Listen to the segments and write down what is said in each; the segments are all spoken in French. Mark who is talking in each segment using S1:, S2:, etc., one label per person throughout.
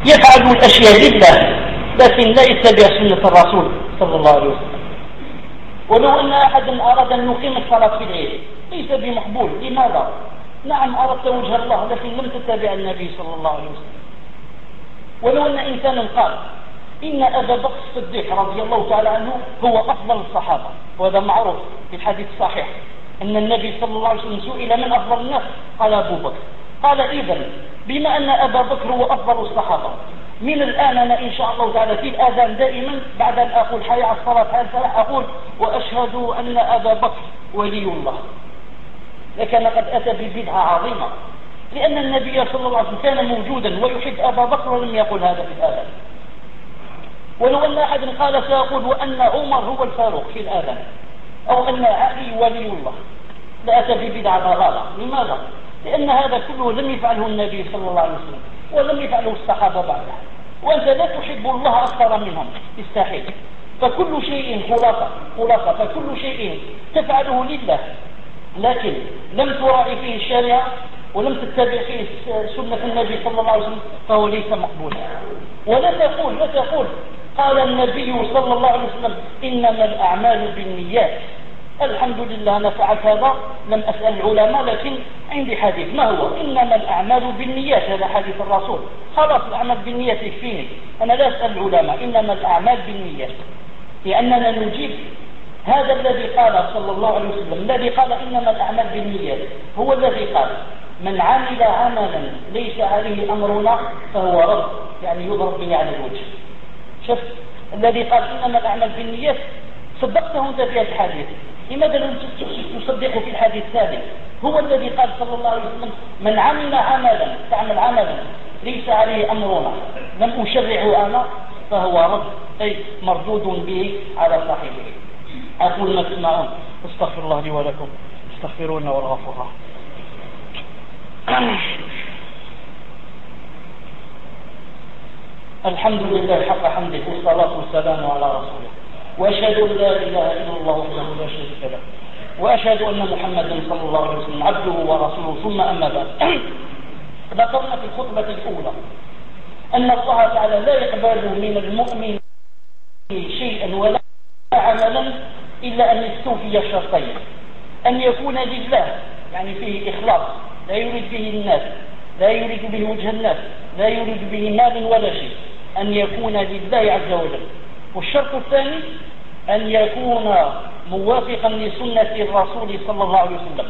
S1: يفعل الأشياء لله لكن لا يتبع سنة الرسول صلى الله عليه وسلم. ولو أن أحدا أراد أن يقيم الصلاة في العيد ليس بمقبول. لماذا؟ نعم أردت وجه الله لكن لم تتبع النبي صلى الله عليه وسلم. ولو أن إنسانا قال إن أبا بكر الصديق رضي الله تعالى عنه هو أفضل الصحابة، وهذا معروف في الحديث الصحيح أن النبي صلى الله عليه وسلم سئل من أفضل الناس قال أبو بكر. قال إذن بما أن أبا بكر هو أفضل الصحابة، من الآن أنا إن شاء الله تعالى في الآذان دائما بعد أن أقول حي على الصلاة حي على الفلاح أقول وأشهد أن أبا بكر ولي الله. لكن قد أتى ببدعة عظيمة، لأن النبي صلى الله عليه وسلم كان موجودا ويحب أبا بكر ولم يقل هذا في الآذان. ولو أن أحد قال سيقول وأن عمر هو الفاروق في الآذان أو أن علي ولي الله لأتى ببدعة ضلالة. لماذا؟ لأن هذا كله لم يفعله النبي صلى الله عليه وسلم ولم يفعله الصحابة بعده، وأنت لا تحب الله أكثر منهم يستحيل. فكل شيء خلاصة فكل شيء تفعله لله لكن لم تراعي فيه الشريعة ولم تتبع فيه سنة النبي صلى الله عليه وسلم فهو ليس مقبولا. ولا تقول قال النبي صلى الله عليه وسلم إنما الأعمال بالنيات. الحمد لله أنا فعلت هذا لم أسأل العلماء لكن عندي حديث ما هو إنما الأعمال بالنيات، هذا حديث الرسول. خلاص الأعمال بالنيات يكفيني، أنا لا أسأل العلماء إنما الأعمال بالنيات، لأننا نجيب هذا الذي قال صلى الله عليه وسلم الذي قال إنما الأعمال بالنيات هو الذي قال من عمل عملا ليس عليه أمرنا فهو رد، يعني يضرب به على الوجه. شفت الذي قال إنما الأعمال بالنيات صدقته أنت في هذا الحديث، لماذا لم تصدقه في الحديث الثاني؟ هو الذي قال صلى الله عليه وسلم من عمل عملا تعمل عملا ليس عليه أمرنا لم أشرعه أنا فهو رد، أي مردود به على صاحبه. أقول ما تسمعون استغفر الله لي ولكم استغفرونا والغفور الرحيم. الحمد لله حق حمده والصلاة والسلام على رسوله، وأشهد أن لا إله إلا الله وحده لا شريك له، وأشهد أن محمدا صلى الله عليه وسلم عبده ورسوله. ثم أما بعد، ذكرنا في الخطبة الأولى أن الله تعالى لا يقبل من المؤمن شيئا ولا عملا إلا أن يستوفي الشرطين: أن يكون لله يعني فيه إخلاص لا يريد به الناس، لا يريد به وجه الناس، لا يريد به مال ولا شيء، أن يكون لله عز وجل. والشرط الثاني أن يكون موافقا لسنة الرسول صلى الله عليه وسلم،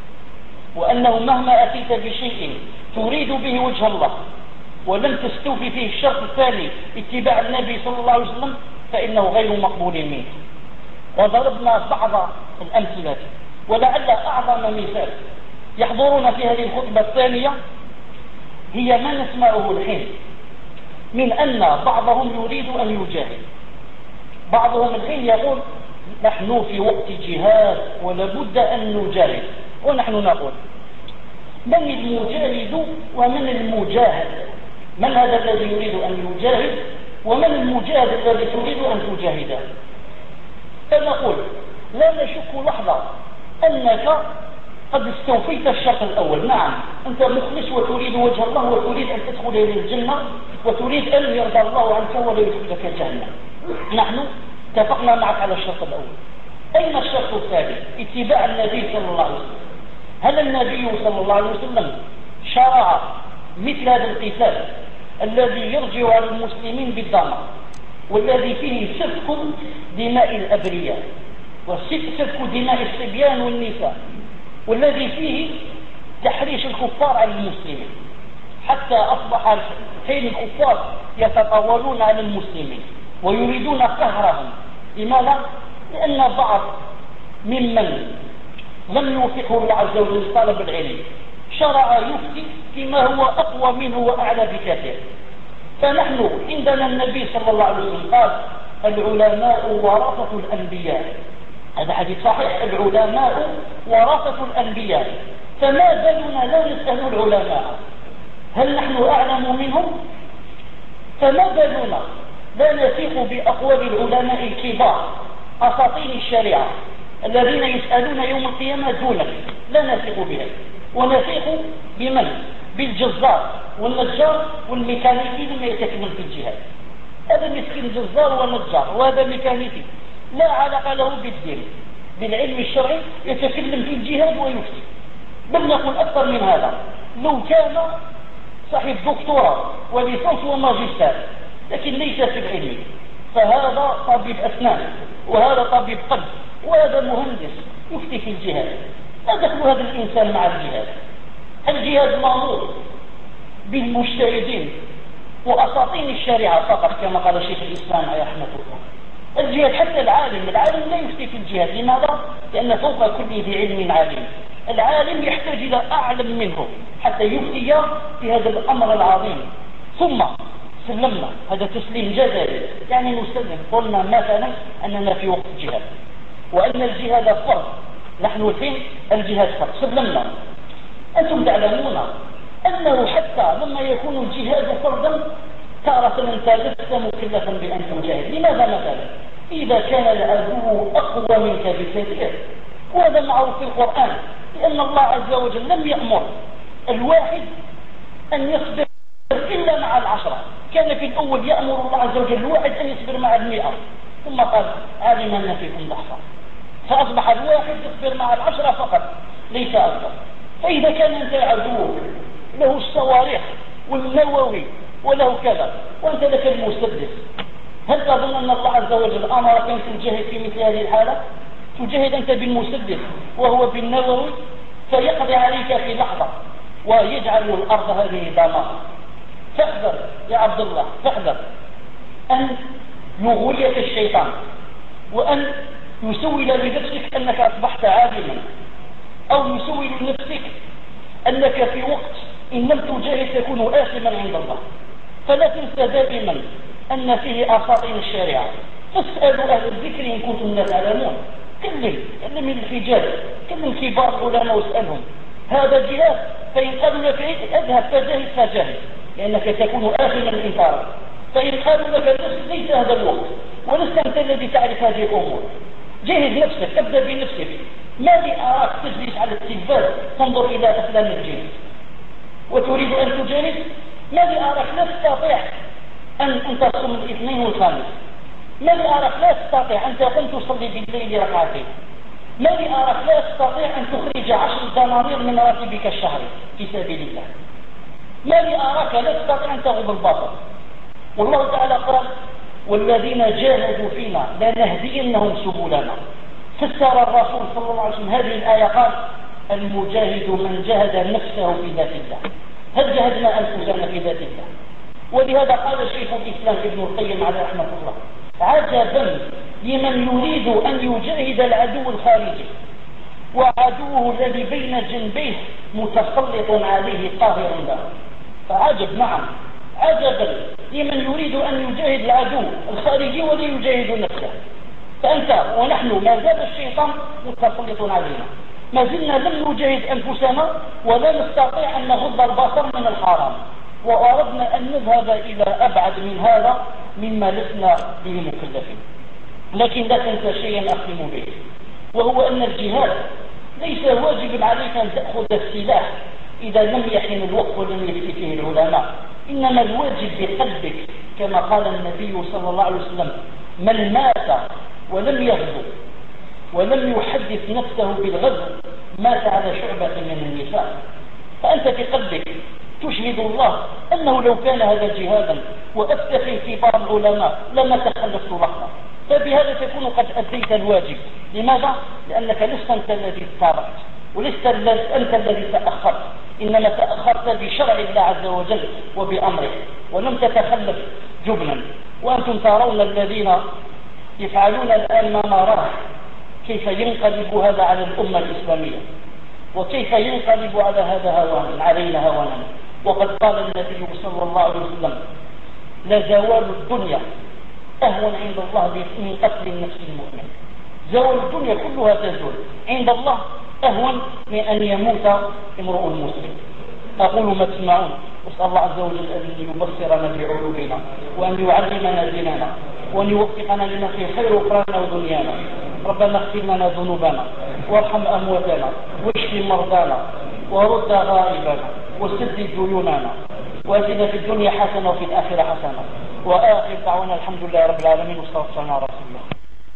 S1: وأنه مهما أتيت بشيء تريد به وجه الله ولم تستوفي فيه الشرط الثاني اتباع النبي صلى الله عليه وسلم فإنه غير مقبول منه. وضربنا بعض الأمثلة، ولعل أعظم مثال يحضرنا في هذه الخطبة الثانية هي ما نسمعه الحين من أن بعضهم يريد أن يجاهد. بعضهم الحين يقول نحن في وقت جهاد ولابد أن نجاهد، ونحن نقول من المجاهد ومن المجاهد؟ من هذا الذي يريد أن يجاهد ومن المجاهد الذي تريد أن تجاهده؟ فنقول لا نشك لحظة أنك قد استوفيت الشرط الأول. نعم أنت مخلص وتريد وجه الله وتريد أن تدخل إلى الجنة وتريد أن يرضى الله عنك ولا يدخلك جهنم، نحن اتفقنا معك على الشرط الأول. أين الشرط الثاني؟ اتباع النبي صلى الله عليه وسلم. هل النبي صلى الله عليه وسلم شرع مثل هذا القتال الذي يرجع على المسلمين بالدمار والذي فيه سفك دماء الأبرياء وسفك دماء الصبيان والنساء، والذي فيه تحريش الكفار على المسلمين حتى أصبح حين الكفار يتطاولون على المسلمين ويريدون قهرهم؟ لماذا؟ لأن بعض ممن لم يوفقه الله عز وجل لطلب العلم شرع يفتي فيما هو أقوى منه وأعلى بكثير. فنحن عندنا النبي صلى الله عليه وسلم قال العلماء ورثة الأنبياء، هذا حديث صحيح، العلماء ورثة الأنبياء. فما بالنا لا نسأل العلماء هل نحن أعلم منهم؟ فما بالنا لا نثق بأقوال العلماء الكبار أساطين الشريعة الذين يسألون يوم القيامة دونك، لا نثق بهم. ونثق بمن؟ بالجزار والنجار والميكانيكي لما يتكلم في الجهاد. هذا مسكين جزار ونجار وهذا ميكانيكي لا علاقة له بالدين، بالعلم الشرعي يتكلم في الجهاد ويفتي. بل نقول أكثر من هذا، لو كان صاحب دكتوراه وليسانس وماجستير لكن ليس في العلم، فهذا طبيب أسنان وهذا طبيب قلب وهذا مهندس يفتي في الجهاد. لا دخل هذا الإنسان مع الجهاد. الجهاد مأمور بالمجتهدين وأساطين الشريعة فقط كما قال شيخ الإسلام رحمه الله. الجهاد حتى العالم لا يفتي في الجهاد. لماذا؟ لأن فوق كل ذي علم عالم. العالم يحتاج إلى أعلم منه حتى يفتي في هذا الأمر العظيم. ثم سلمنا، هذا تسليم جدلي، يعني نسلم. قلنا مثلا أننا في وقت الجهاد وأن الجهاد فرض، نحن الحين الجهاد فرض، سلمنا. أنتم تعلمون أنه حتى لما يكون الجهاد فرضا تارة أنت لست مكلفا بأن تجاهد. لماذا مثلا؟ إذا كان العدو أقوى منك بكثير، وهذا معروف في القرآن، لأن الله عز وجل لم يأمر الواحد أن يصبر إلا مع العشرة. كان في الأول يأمر الله عز وجل الواحد أن يصبر مع 100، ثم قال علم أن فيكم ضعفا، فأصبح الواحد يصبر مع 10 فقط ليس أكثر. فإذا كان أنت عدو له الصواريخ والنووي وله كذا وأنت لك المسدس، هل تظن أن الله عز وجل أمرك أن تجاهد في مثل هذه الحالة؟ تجاهد أنت بالمسدس وهو بالنووي، فيقضي عليك في لحظة ويجعل الأرض هذه دمار. فاحذر يا عبد الله، فاحذر أن يغويك الشيطان وأن يسول لنفسك أنك أصبحت عالما، أو يسول لنفسك أنك في وقت إن لم تجاهد تكون آثما عند الله. فلا تنسى دائما أن فيه أساطين الشريعة. فاسألوا أهل الذكر إن كنتم لا تعلمون. كلم الحجاج، كلم كبار العلماء واسألهم. هذا جهاد، فإن قالوا لك اذهب فجاهد لأنك تكون آثما إن ترك. فإن قالوا لك ليس هذا الوقت ولست أنت الذي تعرف هذه الأمور، جاهد نفسك، ابدأ بنفسك. ما لي أراك تجلس على التلفاز تنظر إلى أفلام الجهاد وتريد أن تجاهد؟ ما لي أراك لا تستطيع أن تصوم الاثنين والخميس. ما لي أراك لا تستطيع أن تقوم تصلي بالليل ركعتين. ما لي أراك لا تستطيع أن تخرج 10 دنانير من راتبك الشهري في سبيل الله. ما لي أراك لا تستطيع أن تغض البصر. والله تعالى قال والذين جاهدوا فينا لنهدينهم سبلنا. فسر الرسول صلى الله عليه وسلم هذه الآية قال المجاهد من جاهد نفسه في ذات الله. هل جاهدنا أنفسنا في ذات الله؟ ولهذا قال شيخ الإسلام ابن القيم عليه رحمه الله عجبا لمن يريد أن يجاهد العدو الخارجي وعدوه الذي بين جنبيه متسلط عليه قاهر له. فعجب، نعم عجبا لمن يريد أن يجاهد العدو الخارجي ولا يجاهد نفسه. فأنت ونحن ما زال الشيطان متسلط علينا، ما زلنا لم نجاهد أنفسنا ولا نستطيع أن نغض البصر من الحرام، وأردنا أن نذهب إلى أبعد من هذا مما لسنا به مكلفين. لكن لا تنسى شيئا أختم به، وهو أن الجهاد ليس واجب عليك أن تأخذ السلاح إذا لم يحن الوقت ولم يفتي فيه العلماء، إنما الواجب بقلبك كما قال النبي صلى الله عليه وسلم من مات ولم يغزو ولم يحدث نفسه بالغزو مات على شعبة من النفاق. فأنت في قلبك تشهد الله أنه لو كان هذا جهادا وأفتخر كبار العلماء لما تخلفت لحظة. فبهذا تكون قد أديت الواجب. لماذا؟ لأنك لست أنت الذي تاركت ولست أنت الذي تأخرت، إنما تأخرت بشرع الله عز وجل وبأمره، ولم تتخلف جبنا. وأنتم ترون الذين يفعلون الآن ما نراه كيف ينقلب هذا على الأمة الإسلامية وكيف ينقلب على هذا هوانا علينا هوانا. وقد قال النبي صلى الله عليه وسلم لزوال الدنيا أهون عند الله من قتل النفس المؤمن. زوال الدنيا كلها تزول عند الله أهون من أن يموت امرؤ مسلم. أقول ما تسمعون، وأسأل الله عز وجل أن يبصرنا بعيوبنا وأن يعلمنا ديننا وأن يوفقنا لما فيه خير أخرانا ودنيانا. ربنا اغفر لنا ذنوبنا وارحم أمواتنا واشف مرضانا ورد غائبنا وسدد ديوننا واتنا في الدنيا حسنة وفي الآخرة حسنة وآخر دعوانا الحمد لله رب العالمين والصلاة والسلام على رسول الله.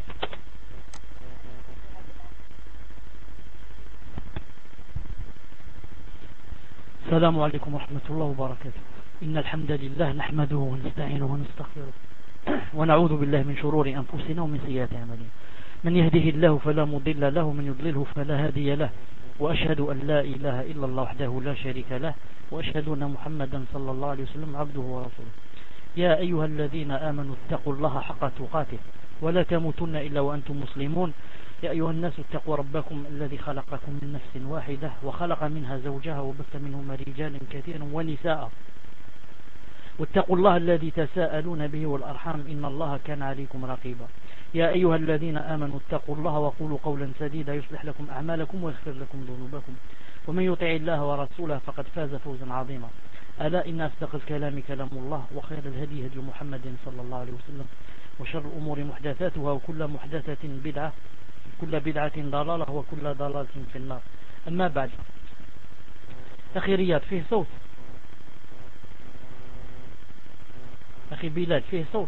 S1: السلام عليكم ورحمة الله وبركاته. إن الحمد لله نحمده ونستعينه ونستغفره ونعوذ بالله من شرور أنفسنا ومن سيئات أعمالنا. من يهده الله فلا مضل له ومن يضلله فلا هادي له وأشهد أن لا إله إلا الله وحده لا شريك له وأشهد أن محمدا صلى الله عليه وسلم عبده ورسوله. يا أيها الذين آمنوا اتقوا الله حق تقاته ولا تموتن إلا وأنتم مسلمون. يا أيها الناس اتقوا ربكم الذي خلقكم من نفس واحدة وخلق منها زوجها وبث منهما رجالا كثيرا ونساء واتقوا الله الذي تساءلون به والأرحام إن الله كان عليكم رقيبا. يا أيها الذين آمنوا اتقوا الله وقولوا قولا سديدا يصلح لكم أعمالكم ويغفر لكم ذنوبكم ومن يطع الله ورسوله فقد فاز فوزا عظيما. ألا إن أصدق الكلام كلام الله وخير الهدي هدي محمد صلى الله عليه وسلم وشر الأمور محدثاتها وكل محدثة بدعة كل بدعة ضلالة وكل ضلالة في النار. أما بعد أخي رياض فيه صوت، أخي بلاد فيه صوت.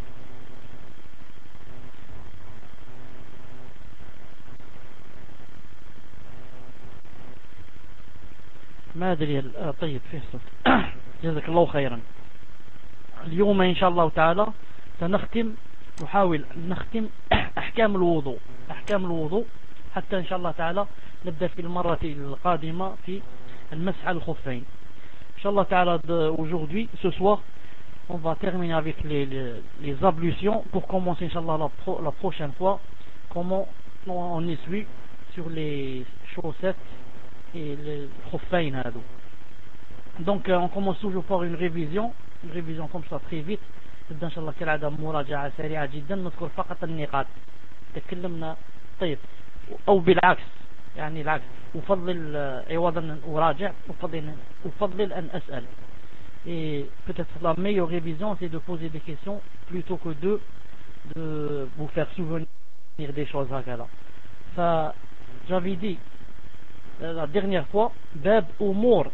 S1: ما أدري. طيب فيه صوت. جزاك الله خيرا. اليوم إن شاء الله تعالى نحاول نختم أحكام الوضوء حتى إن شاء الله تعالى نبدأ في المرة القادمة في المسح على الخفين. إن شاء الله تعالى aujourd'hui, ce soir, on va terminer avec les ablutions pour commencer Inch'Allah la prochaine fois comment on essuie sur les chaussettes et les khuffayn هذو. Donc on commence toujours par une révision comme ça très vite. نبدأ إن شاء الله كالعادة مراجعة سريعة جدا نذكر فقط النقاط تكلمنا. طيب أو بالعكس يعني العكس أفضل عوضا أن أراجع أفضل أن أسأل. Et peut-être la meilleure révision c'est de poser des questions plutôt que de vous faire souvenir des choses هكذا. J'avais dit la dernière fois باب أمور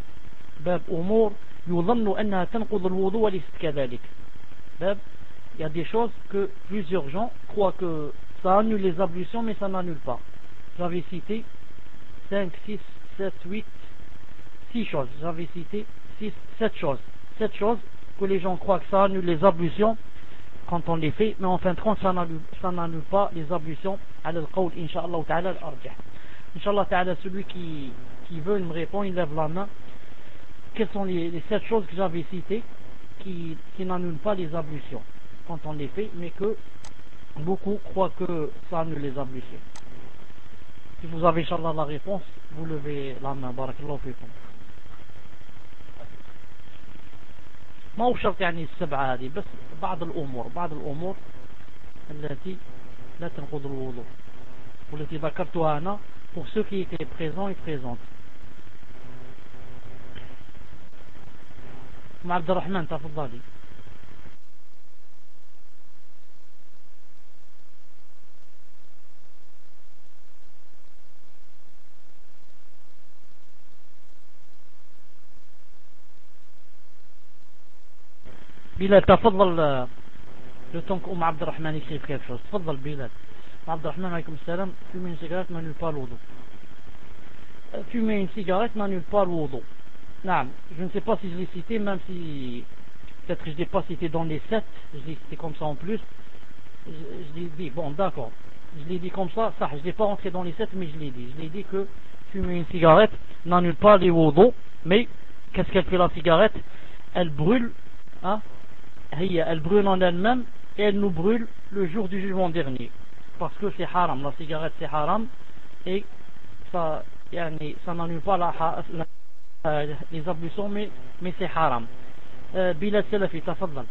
S1: يظن أنها تنقض الوضوء وليست كذلك. Il y a des choses que plusieurs gens croient que ça annule les ablutions mais ça n'annule pas. J'avais cité 5, 6, 7, 8, 6 choses. J'avais cité 7 choses. 7 choses que les gens croient que ça annule les ablutions quand on les fait, mais en fin de compte ça n'annule pas les ablutions. على القول إن شاء الله تعالى الأرجح. إن شاء الله تعالى celui qui veut me répond, il lève la main. Quelles sont les 7 choses que j'avais citées qui n'annulent pas les ablutions quand on les fait, mais que beaucoup croient que ça annule les ablutions. Si vous avez Inch'Allah la réponse, vous levez la main. Barakallahu fikum. ما هو شرط يعني السبعة هذه، بس بعض الأمور التي لا تنقض الوضوء والتي ذكرتها أنا pour ceux qui étaient présents et présentes. عبد الرحمن تفضلي. بلال تفضل. le temps qu'Oum عبد الرحمن écrive quelque chose. تفضل بلال. عبد الرحمن عليكم السلام. fumer une cigarette n'annule pas le wudu. Fumer une cigarette n'annule pas le wudu. Non, je ne sais pas si je l'ai cité, même si peut-être que je ne l'ai pas cité dans les 7, je l'ai cité comme ça en plus. Je l'ai dit, bon d'accord, je l'ai dit comme ça, je ne l'ai pas rentré dans les 7, mais je l'ai dit. Je l'ai dit que fumer une cigarette n'annule pas les wudu, mais qu'est-ce qu'elle fait la cigarette? Elle brûle, hein, elle brûle en elle-même et elle nous brûle le jour du jugement dernier. Parce que c'est haram, la cigarette c'est haram, et ça n'annule pas les ablutions, mais c'est haram. Bilal Salafi, تفضل.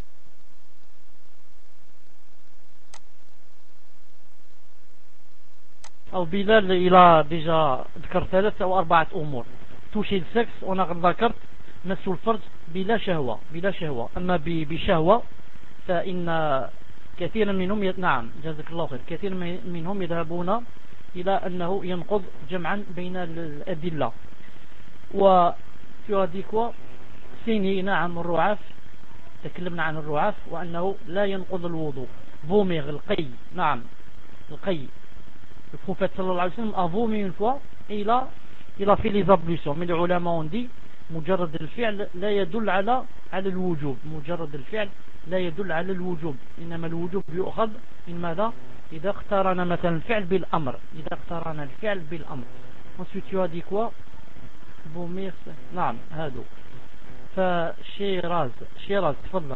S1: أو بلال il a déjà ذكر 3 أو 4 أمور. toucher le sexe, on a ذكرت مس الفرج بلا شهوة. أما بشهوة فإن كثيرا منهم نعم جزاك الله خير، كثير منهم يذهبون إلى أنه ينقض جمعا بين الأدلة. وتو دي كوا سيني نعم الرعاف تكلمنا عن الرعاف وأنه لا ينقض الوضوء vomir القي نعم القي le prophète sallallahu alayhi wa sallam a vomi une fois et il a fait les ablutions mais les ulama ont dit مجرد الفعل لا يدل على الوجوب مجرد الفعل لا يدل على الوجوب إنما الوجوب يؤخذ من ماذا إذا اقترن مثلا الفعل بالأمر إذا اقترن الفعل بالأمر ensuite tu as dit quoi vomir نعم هذا فشيراز تفضل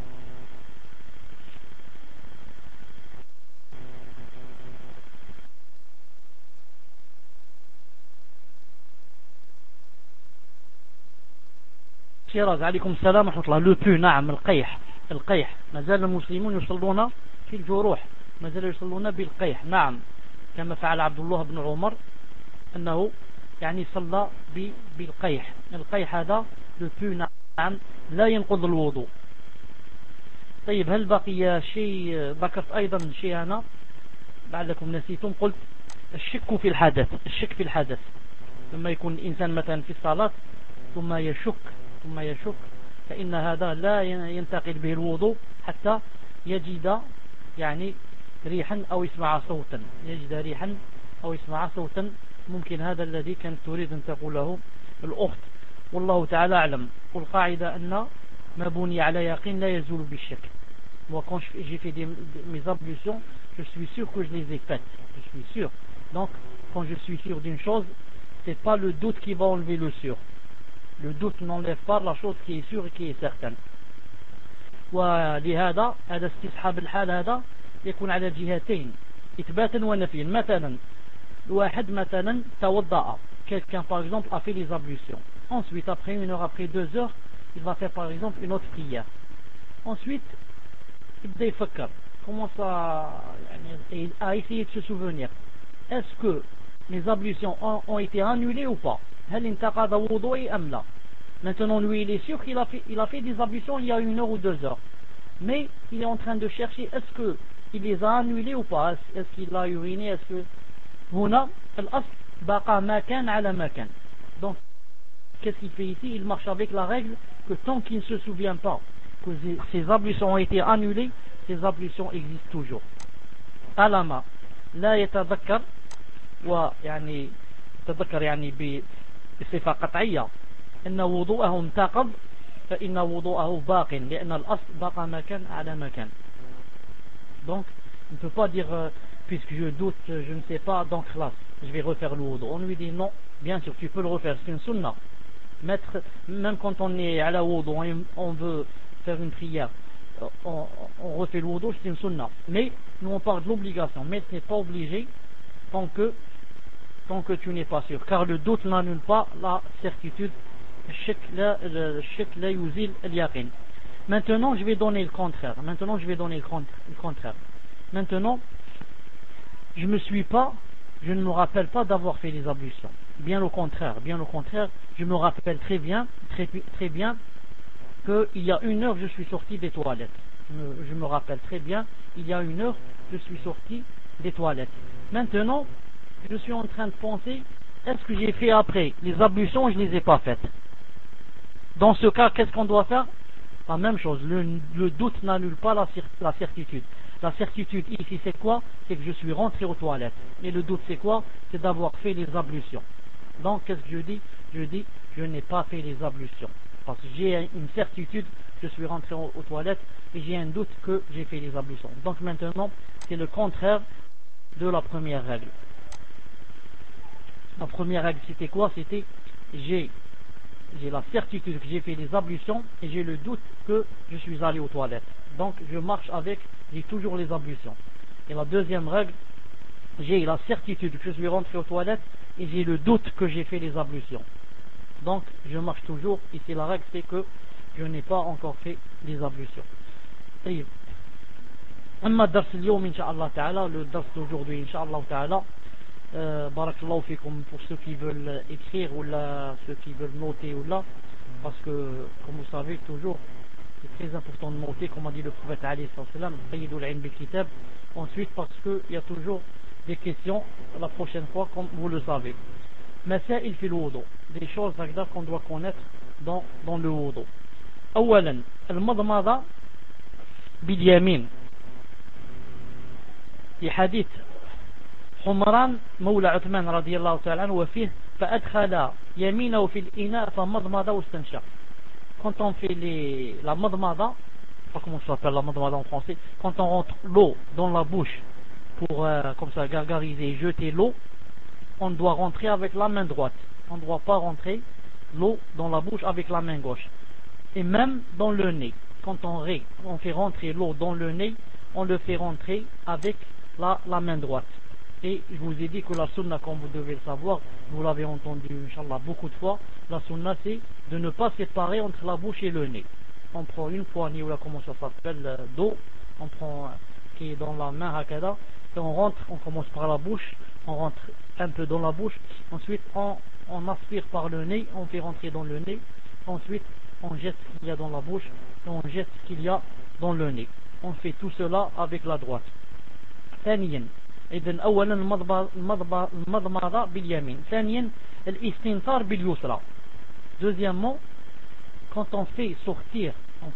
S1: شيراز عليكم السلام ورحمة الله لو بو نعم القيح ما زال المسلمون يصلون في الجروح ما زالوا يصلون بالقيح نعم كما فعل عبد الله بن عمر أنه يعني صلى بالقيح القيح هذا لو بو نعم لا ينقض الوضوء طيب هل بقي شيء ذكرت أيضا شيء أنا لعلكم نسيتم قلت الشك في الحدث لما يكون الإنسان مثلا في الصلاة ثم يشك فإن هذا لا ينتقل به الوضوء حتى يجد يعني ريحا أو يسمع صوتا ممكن هذا الذي كانت تريد أن تقوله الأخت والله تعالى أعلم والقاعدة أن ما بني على يقين لا يزول بالشك moi quand j'ai fait mes ablutions je suis sûr que je les ai faites je suis sûr donc quand je suis sûr d'une chose c'est pas le doute qui va enlever le sûr le doute n'enlève pas la chose qui est sûre et qui est certaine ولهذا هذا استصحاب الحال هذا يكون على جهتين إثباتا ونفيا مثلا الواحد مثلا توضأ quelqu'un par exemple a fait les ablutions ensuite après 1 heure après 2 heures il va faire par exemple une autre prière ensuite يبدأ يفكر commence à essayer de se souvenir est-ce que les ablutions ont été annulées ou pas هل انتقض وضوئي أم لا maintenant lui il est sûr qu'il a fait des ablutions il y a 1 heure ou 2 heures mais il est en train de chercher est-ce que il les a annulées ou pas est-ce qu'il a uriné est-ce que هنا الأصل بقى ما كان على ما كان donc qu'est-ce qu'il fait ici il marche avec la règle que tant qu'il ne se souvient pas que ces ablutions ont été annulées ces ablutions existent toujours طالما لا يتذكر ويعني يتذكر يعني بصفة قطعية أن وضوءه انتقض فإن وضوءه باق لأن الأصل بقى ما كان على ما كان donc on ne peut pas dire puisque je doute je ne sais pas donc là je vais refaire le wudu on lui dit non bien sûr tu peux le refaire c'est une sunna même quand on est à la wudu on veut faire une prière on refait le wudu c'est une sunna mais nous on parle de l'obligation mais tu n'es pas obligé tant que tu n'es pas sûr car le doute n'annule pas la certitude الشك لا يزيل اليقين maintenant je vais donner le contraire maintenant je ne me rappelle pas d'avoir fait les ablutions bien au contraire je me rappelle très bien qu'il y a 1 heure je suis sorti des toilettes je me rappelle très bien il y a 1 heure je suis sorti des toilettes maintenant je suis en train de penser est-ce que j'ai fait après les ablutions je les ai pas faites dans ce cas qu'est-ce qu'on doit faire la même chose le doute n'annule pas la certitude la certitude ici c'est quoi c'est que je suis rentré aux toilettes et le doute c'est quoi c'est d'avoir fait les ablutions donc qu'est-ce que je dis je n'ai pas fait les ablutions parce que j'ai une certitude je suis rentré aux toilettes et j'ai un doute que j'ai fait les ablutions donc maintenant c'est le contraire de la première règle. La première règle c'était quoi? C'était j'ai la certitude que j'ai fait les ablutions et j'ai le doute que je suis allé aux toilettes. Donc je marche avec, j'ai toujours les ablutions. Et la deuxième règle, j'ai la certitude que je suis rentré aux toilettes et j'ai le doute que j'ai fait les ablutions. Donc je marche toujours. Ici la règle c'est que je n'ai pas encore fait les ablutions. طيب أما الدرس اليوم إن شاء الله تعالى, le dars d'aujourd'hui إن شاء الله تعالى, barakallahu fikum pour ceux qui veulent écrire ou là, ceux qui veulent noter ou là, parce que comme vous savez toujours c'est très important de noter comme a dit le prophète alayhi salam, qayyidul ilm bil kitab. Ensuite parce que il y a toujours des questions la prochaine fois comme vous le savez.
S2: مسائل في الوضوء, des choses qu'on doit connaître dans le wudu. أولا المضمضة باليمين في حديث حمران مولى عثمان رضي الله تعالى عنه وفيه فأدخل يمينه في الإناء فمضمض واستنشق. Quand on fait la madmada, je sais pas comment ça s'appelle la madmada en français, quand on rentre l'eau dans la bouche pour comme ça gargariser et jeter l'eau, on doit rentrer avec la main droite. On ne doit pas rentrer l'eau dans la bouche avec la main gauche. Et même dans le nez, quand on fait rentrer l'eau dans le nez, on le fait rentrer avec la main droite. Et je vous ai dit que la sunna, comme vous devez le savoir, vous l'avez entendu, Inch'Allah, beaucoup de fois, la sunna c'est de ne pas séparer entre la bouche et le nez. On prend une poignée, ou là, comment ça s'appelle, d'eau, on prend qui est dans la main, hakada, et on rentre, on commence par la bouche, on rentre un peu dans la bouche, ensuite on aspire par le nez, on fait rentrer dans le nez, ensuite on jette ce qu'il y a dans la bouche, et on jette ce qu'il y a dans le nez. On fait tout cela avec la droite. ثانيا إذن أولا المضمضة باليمين. ثانيا الاستنثار باليسرى. Deuxièmement, quand on fait sortir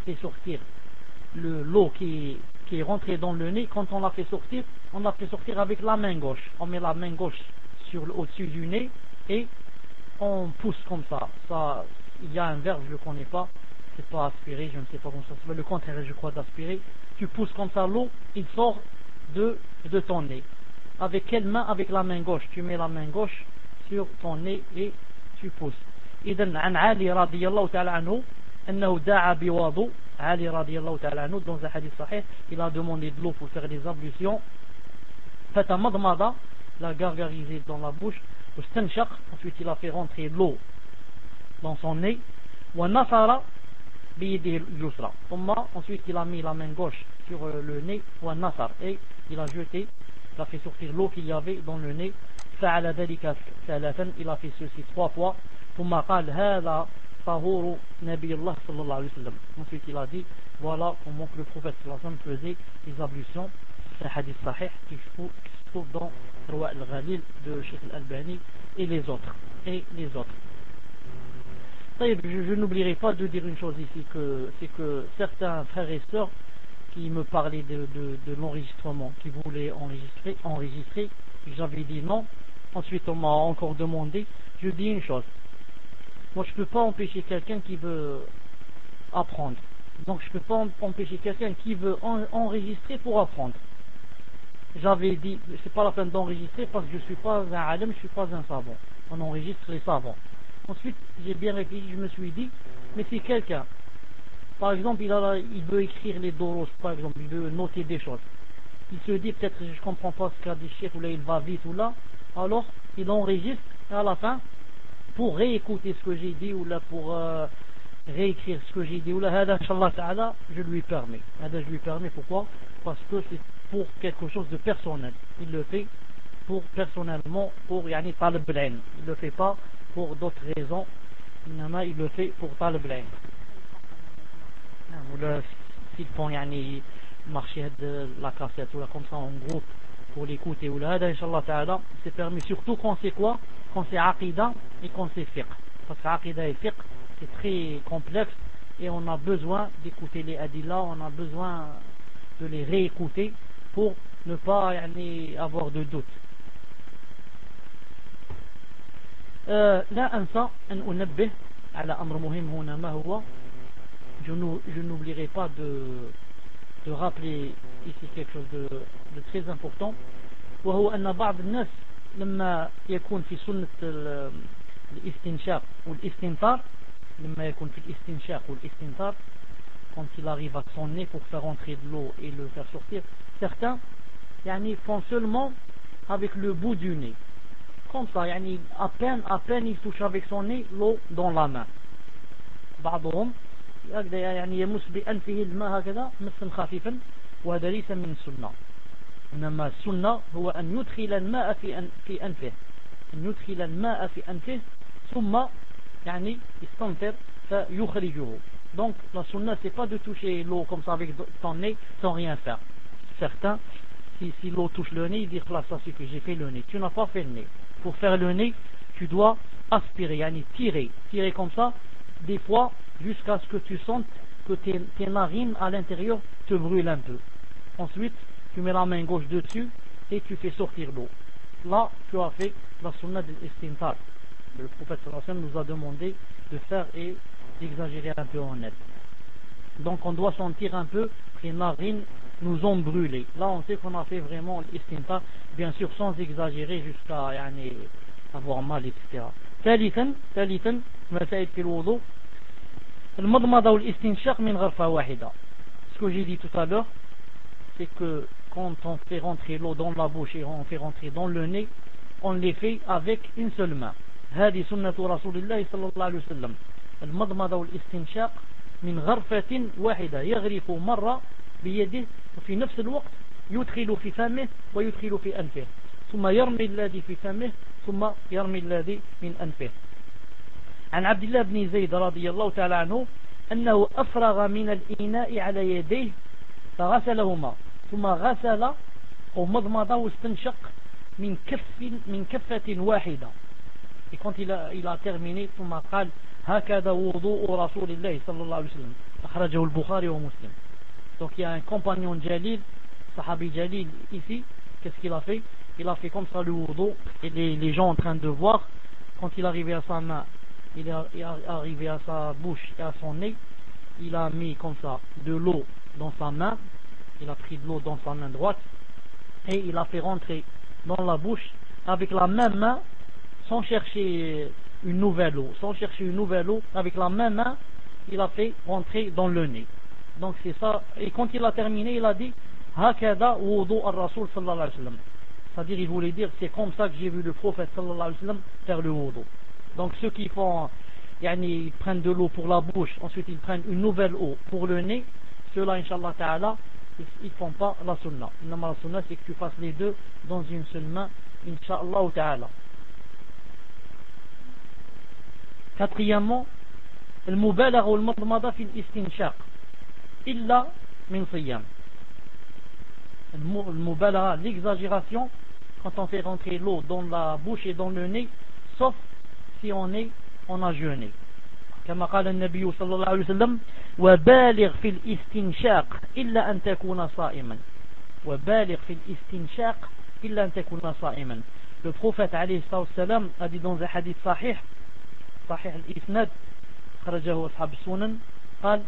S2: l'eau qui est rentrée dans le nez, quand on la fait sortir avec la main gauche. On met la main gauche au-dessus du nez et on pousse comme ça. Il y a un verbe, je ne le connais pas, c'est pas aspirer, je ne sais pas comment ça s'appelle, le contraire je crois d'aspirer. Tu pousses comme ça l'eau, il sort de ton nez. Avec quelle main? Avec la main gauche. Tu mets la main gauche sur ton nez et tu pousses. إذن عن علي رضي الله تعالى عنه أنه دعا بوضوء. علي رضي الله تعالى عنه dans un hadith sahih, il a demandé de l'eau pour faire des ablutions. فتمضمض, l'a gargarisé dans la bouche. واستنشق, ensuite il a fait rentrer l'eau dans son nez. ونثر بيده اليسرى. Ensuite il a mis la main gauche sur le nez. ونثر, et il a jeté, il a fait sortir l'eau qu'il y avait dans le nez. فعل ذلك ثلاثا, il a fait ceci 3 fois. ثم قال هذا طهور نبي الله صلى الله عليه وسلم. Ensuite il a dit voilà comment que le prophète sallallahu alayhi wa sallam faisait les ablutions. C'est un hadith sahih qui se trouve dans Roi al-Ghalil de Cheikh al-Albani et les autres. Je n'oublierai pas de dire une chose ici, c'est que certains frères et sœurs qui me parlaient de l'enregistrement, qui voulaient enregistrer, j'avais dit non. Ensuite on m'a encore demandé. Je dis une chose, moi je ne peux pas empêcher quelqu'un qui veut apprendre, donc je ne peux pas empêcher quelqu'un qui veut enregistrer pour apprendre. J'avais dit, c'est pas la peine d'enregistrer parce que je ne suis pas un alim, je ne suis pas un savant. On enregistre les savants. Ensuite j'ai bien réfléchi, je me suis dit, mais si quelqu'un, par exemple il veut écrire les doros, par exemple, il veut noter des choses, il se dit peut-être je ne comprends pas ce qu'a dit Cheikh, ou là il va vite ou là, alors il enregistre et à la fin pour réécouter ce que j'ai dit ou là pour réécrire ce que j'ai dit ou là, hada inshallah ta'ala, je lui permets. Pourquoi? Parce que c'est pour quelque chose de personnel. Il le fait pour personnellement, pour yani talib al-ilm. Il le fait pas pour d'autres raisons. Il le fait pour talib al-ilm. Ou là s'ils font yani marcher de la cassette ou là comme ça en groupe pour l'écouter ou là, hada inshallah ta'ala, c'est permis, surtout quand c'est quoi? Quand c'est aqida et quand c'est fiqh. Parce que aqida et fiqh c'est très complexe et on a besoin d'écouter les adilla, on a besoin de les réécouter pour ne pas avoir de doute. لا أنسى أن أنبه على أمر مهم هنا. ما هو؟ Je n'oublierai pas de rappeler ici quelque chose de très important. وهو أن بعض الناس لما يكون في سنة الاستنشاق والاستنثار، quand il arrive à son nez pour faire entrer de l'eau et le faire sortir, certains font seulement avec le bout du nez, comme ça, à peine il touche avec son nez l'eau dans la main. بعضهم يمس بأنفه الماء هكذا مسا خفيفا، وهذا ليس من السنة. إنما السنة هو أن يدخل الماء في أنفه ثم يستنثر فيخرجه. Donc la sunna c'est pas de toucher l'eau comme ça avec ton nez sans rien faire. Certains, si l'eau touche le nez, ils disent là ça suffit, j'ai fait le nez. Tu n'as pas fait le nez. Pour faire le nez, tu dois aspirer, yani tirer comme ça, des fois jusqu'à ce que tu sentes que tes narines à l'intérieur te brûlent un peu. Ensuite, tu mets la main gauche dessus et tu fais sortir l'eau. Là, tu as fait la sunna de l'istintar. Le prophète sallallahu alayhi wa sallam nous a demandé de faire et d'exagérer un peu en net. Donc on doit sentir un peu que les narines nous ont brûlé. Là on sait qu'on a fait vraiment l'istintar, bien sûr sans exagérer jusqu'à avoir mal, etc. ثالثا مسائل في الوضوء المضمضة والاستنشاق من غرفة واحدة. Ce que j'ai dit tout à l'heure, c'est que quand on fait rentrer l'eau dans la bouche et on fait rentrer dans le nez, on les fait avec une seule main. هذه سنة رسول الله صلى الله عليه وسلم. المضمضة والاستنشاق من غرفة واحدة، يغرف مرة بيده وفي نفس الوقت يدخل في فمه ويدخل في أنفه، ثم يرمي الذي في فمه ثم يرمي الذي من أنفه. عن عبد الله بن زيد رضي الله تعالى عنه أنه أفرغ من الإناء على يديه فغسلهما ثم غسل ومضمض واستنشق من كفة واحدة. Et quand il a terminé, ثم قال هكذا وضوء رسول الله صلى الله عليه وسلم أخرجه البخاري ومسلم. Donc il y a un compagnon Jalil, Sahabi Jalil ici, qu'est-ce qu'il a fait? Il a fait comme ça le wudu, et les gens en train de voir. Quand il est arrivé à sa main, il est arrivé à sa bouche et à son nez, il a mis comme ça de l'eau dans sa main, il a pris de l'eau dans sa main droite et il a fait rentrer dans la bouche avec la même main, sans chercher une nouvelle eau, avec la même main, il a fait rentrer dans le nez. Donc c'est ça. Et quand il a terminé, il a dit Hakada wudu ar-Rasul sallallahu alayhi wa sallam. C'est-à-dire, il voulait dire, c'est comme ça que j'ai vu le prophète sallallahu alayhi wa sallam faire le wudu. Donc ceux qui font, ils prennent de l'eau pour la bouche, ensuite ils prennent une nouvelle eau pour le nez, ceux-là, Inch'Allah ta'ala, ils font pas la sunna. La sunna, c'est que tu fasses les deux dans une seule main, Inch'Allah ta'ala. Quatrièmement, المبالغة والمضمضة في الاستنشاق إلا من صيام. المبالغة, l'exagération, quand on fait rentrer l'eau dans la bouche et dans le nez, sauf si on a jeûné. كما قال النبي صلى الله عليه وسلم وبالغ في الاستنشاق إلا أن تكون صائما. وبالغ في الاستنشاق إلا أن تكون صائما. Le prophète عليه الصلاة والسلام a dit dans un hadith صحيح الإسناد خرجه أصحاب السنن قال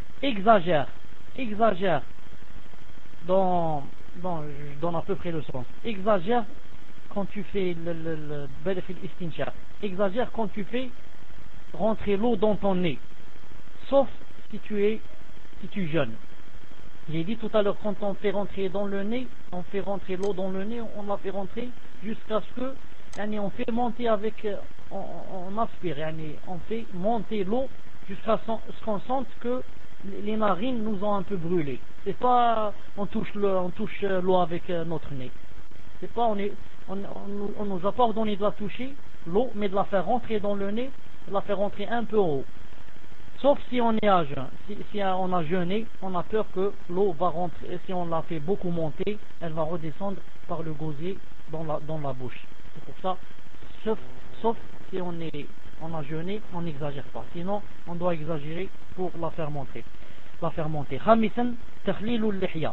S2: exagère dans je donne à peu près le sens, exagère quand tu fais le exagère quand tu fais rentrer l'eau dans ton nez, sauf si tu jeûnes. J'ai dit tout à l'heure, quand on fait rentrer dans le nez, on fait rentrer l'eau dans le nez, on la fait rentrer jusqu'à ce que on fait monter avec, on aspire, on fait monter l'eau jusqu'à ce qu'on sente que les narines nous ont un peu brûlé. C'est pas on touche l'eau avec notre nez. C'est pas on nous a pas ordonné de la toucher l'eau, mais de la faire rentrer dans le nez, de la faire rentrer un peu haut. Sauf si on est à jeûne. Si on a jeûné, on a peur que l'eau va rentrer. Si on la fait beaucoup monter, elle va redescendre par le gosier dans la bouche. C'est pour ça, sauf si on a jeûné, on n'exagère pas. Sinon, on doit exagérer pour la faire monter. Khamisan, takhlilul lihya.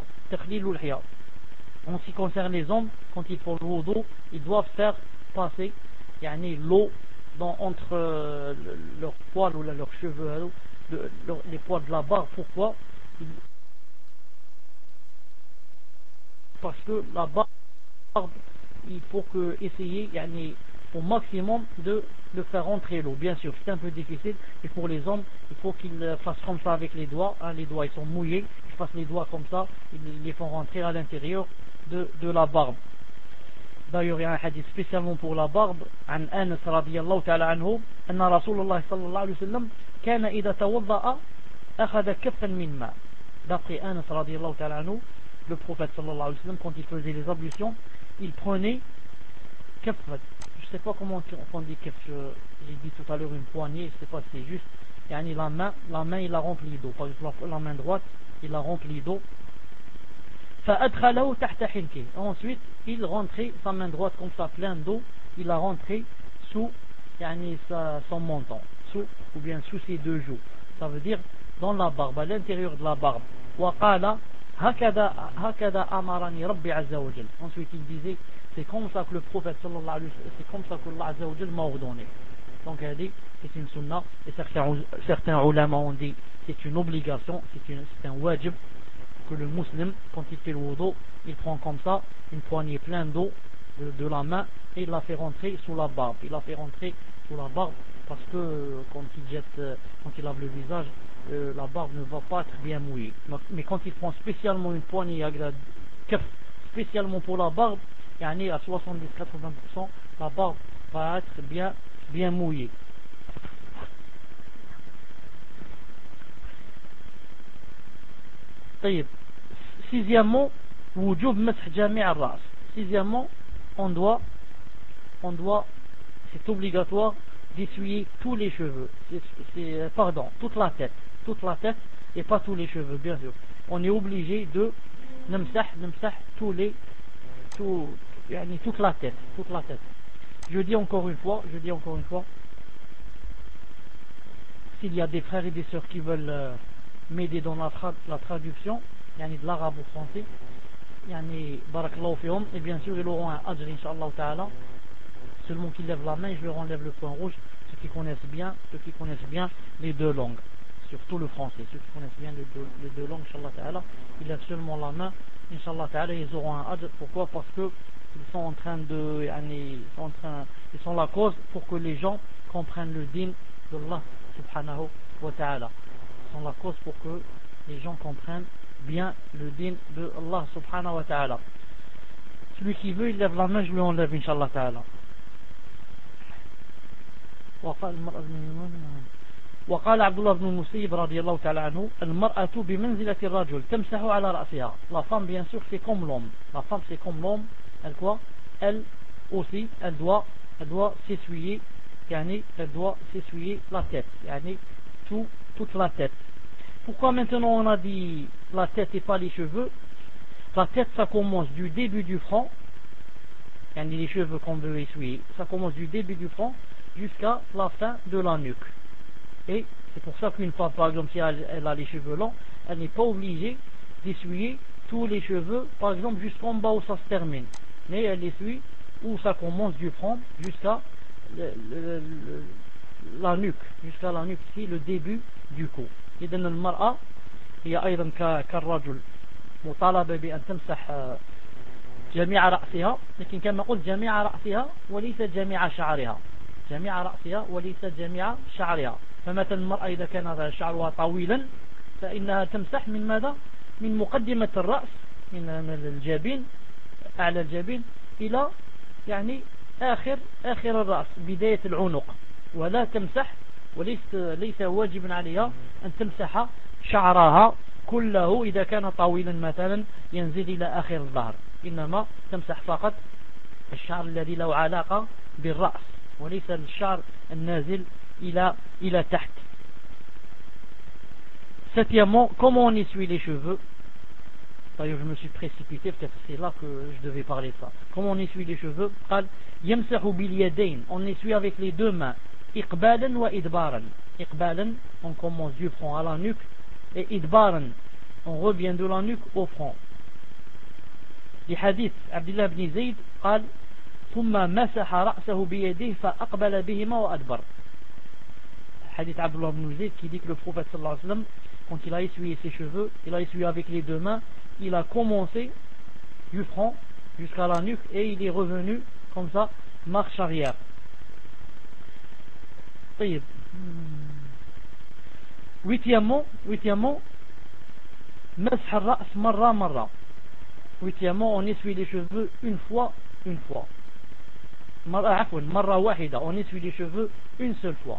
S2: En ce qui concerne les hommes, quand ils font le wudu, ils doivent faire passer l'eau entre leurs poils ou leurs cheveux, les poils de la barbe. Pourquoi? Parce que la barbe, il faut essayer au maximum de faire rentrer l'eau. Bien sûr, c'est un peu difficile, et pour les hommes, il faut qu'ils fassent comme ça avec les doigts. Les doigts, ils sont mouillés, ils fassent les doigts comme ça, ils les font rentrer à l'intérieur de la barbe. D'ailleurs, il y a un hadith spécialement pour la barbe. عن أنس رضي الله تعالى عنه أن رسول الله صلى الله عليه وسلم كان إذا توضأ أخذ كفا من ماء. D'après Anas رضي الله تعالى عنه, le prophète صلى الله عليه وسلم, quand il faisait les ablutions, il prenait kaf. Je sais pas comment on dit kaf. J'ai dit tout à l'heure une poignée. Je sais pas si c'est juste. La main il a rempli d'eau. Par exemple, la main droite, il a rempli d'eau. فأدخله تحت حنكه. Ensuite, il rentrait sa main droite comme ça, plein d'eau. Il a rentré sous يعني son menton, sous, ou bien sous ses deux joues. Ça veut dire dans la barbe, à l'intérieur de la barbe. وقال هكذا أمرني ربي عز وجل. Ensuite il disait, c'est comme ça que le prophète sallallahu alayhi wa sallam, c'est comme ça que Allah azza wa jal m'a ordonné. Donc elle dit, c'est une sunna, et certains ulama ont dit, c'est une obligation, c'est un wajib, que le musulman, quand il fait le wudu, il prend comme ça une poignée pleine d'eau de la main et il la fait rentrer sous la barbe. Il la fait rentrer sous la barbe parce que quand il lave le visage, la barbe ne va pas être bien mouillée. Mais quand il prend spécialement une poignée spécialement pour la barbe, yani à 70-80%, la barbe va être bien mouillée. طيب. Sixièmement, wujub masah jami' al-ras. Sixièmement, on doit, c'est obligatoire d'essuyer tous les cheveux. Toute la tête et pas tous les cheveux, bien sûr. On est obligé de namsah toute la tête. Je dis encore une fois, s'il y a des frères et des sœurs qui veulent m'aider dans la traduction, yani de l'arabe au français, yani barakallahu fihum, et bien sûr ils auront un ajr inshallah ta'ala, seulement qu'ils lèvent la main et je leur enlève le point rouge, ceux qui connaissent bien les deux langues, surtout le français, ceux qui connaissent bien les deux langues inshallah ta'ala, ils lèvent seulement la main, inshallah ta'ala, ils auront un ajr. Pourquoi? Parce que ils sont la cause pour que les gens comprennent le din d'Allah subhanahu wa ta'ala. Ils sont la cause pour que les gens comprennent bien le din de Allah subhanahu wa ta'ala. Celui qui veut, il lève la main, je lui enlève inshallah ta'ala. وقال عبد الله بن المسيب رضي الله تعالى عنه المرأة بمنزلة الرجل تمسح على رأسها. La femme bien sûr c'est comme l'homme. La femme c'est comme l'homme. Elle aussi elle doit s'essuyer, elle doit s'essuyer la tête, toute la tête. Pourquoi maintenant on a dit la tête et pas les cheveux? La tête ça commence du début du front, les cheveux qu'on veut essuyer, ça commence du début du front jusqu'à la fin de la nuque. Et c'est pour ça qu'une femme, par exemple, si elle a les cheveux longs, elle n'est pas obligée d'essuyer tous les cheveux, par exemple, jusqu'en bas où ça se termine. Mais elle essuie où ça commence du front jusqu'à la nuque, ici, le début du cou. إذن المرأة هي أيضا كالرجل مطالبة بأن تمسح جميع رأسها، لكن كما قلت جميع رأسها وليس جميع شعرها، جميع رأسها وليس جميع شعرها. فمثلا المرأة إذا كان شعرها طويلا فإنها تمسح من ماذا؟ من مقدمة الرأس، من الجبين، أعلى الجبين إلى آخر الرأس، بداية العنق، ولا تمسح، ليس واجبا عليها أن تمسح شعرها كله إذا كان طويلا مثلا ينزل إلى آخر الظهر، إنما تمسح فقط الشعر الذي له علاقة بالرأس وليس الشعر النازل إلى تحت. Septièmement, comment on essuie les cheveux? D'ailleurs, je me suis précipité, peut-être c'est là que je devais parler de ça. Comment on essuie les cheveux? قال يمسح باليدين, on essuie avec les deux mains. إقبالا وإدبارا. إقبالا, on commence du front à la nuque, et إدبارا, on revient de la nuque au front. لحديث عبد الله بن زيد قال ثم مسح رأسه بيديه فأقبل بهما وأدبر. Hadith Abdullah ibn Zayd qui dit que le prophète sallallahu alayhi wa sallam, quand il a essuyé ses cheveux, il a essuyé avec les deux mains, il a commencé du front jusqu'à la nuque et il est revenu comme ça, marche arrière. Huitièmement, مسح الرأس مرة. Huitièmement, on essuie les cheveux une fois. مرة واحدة, on essuie les cheveux une seule fois.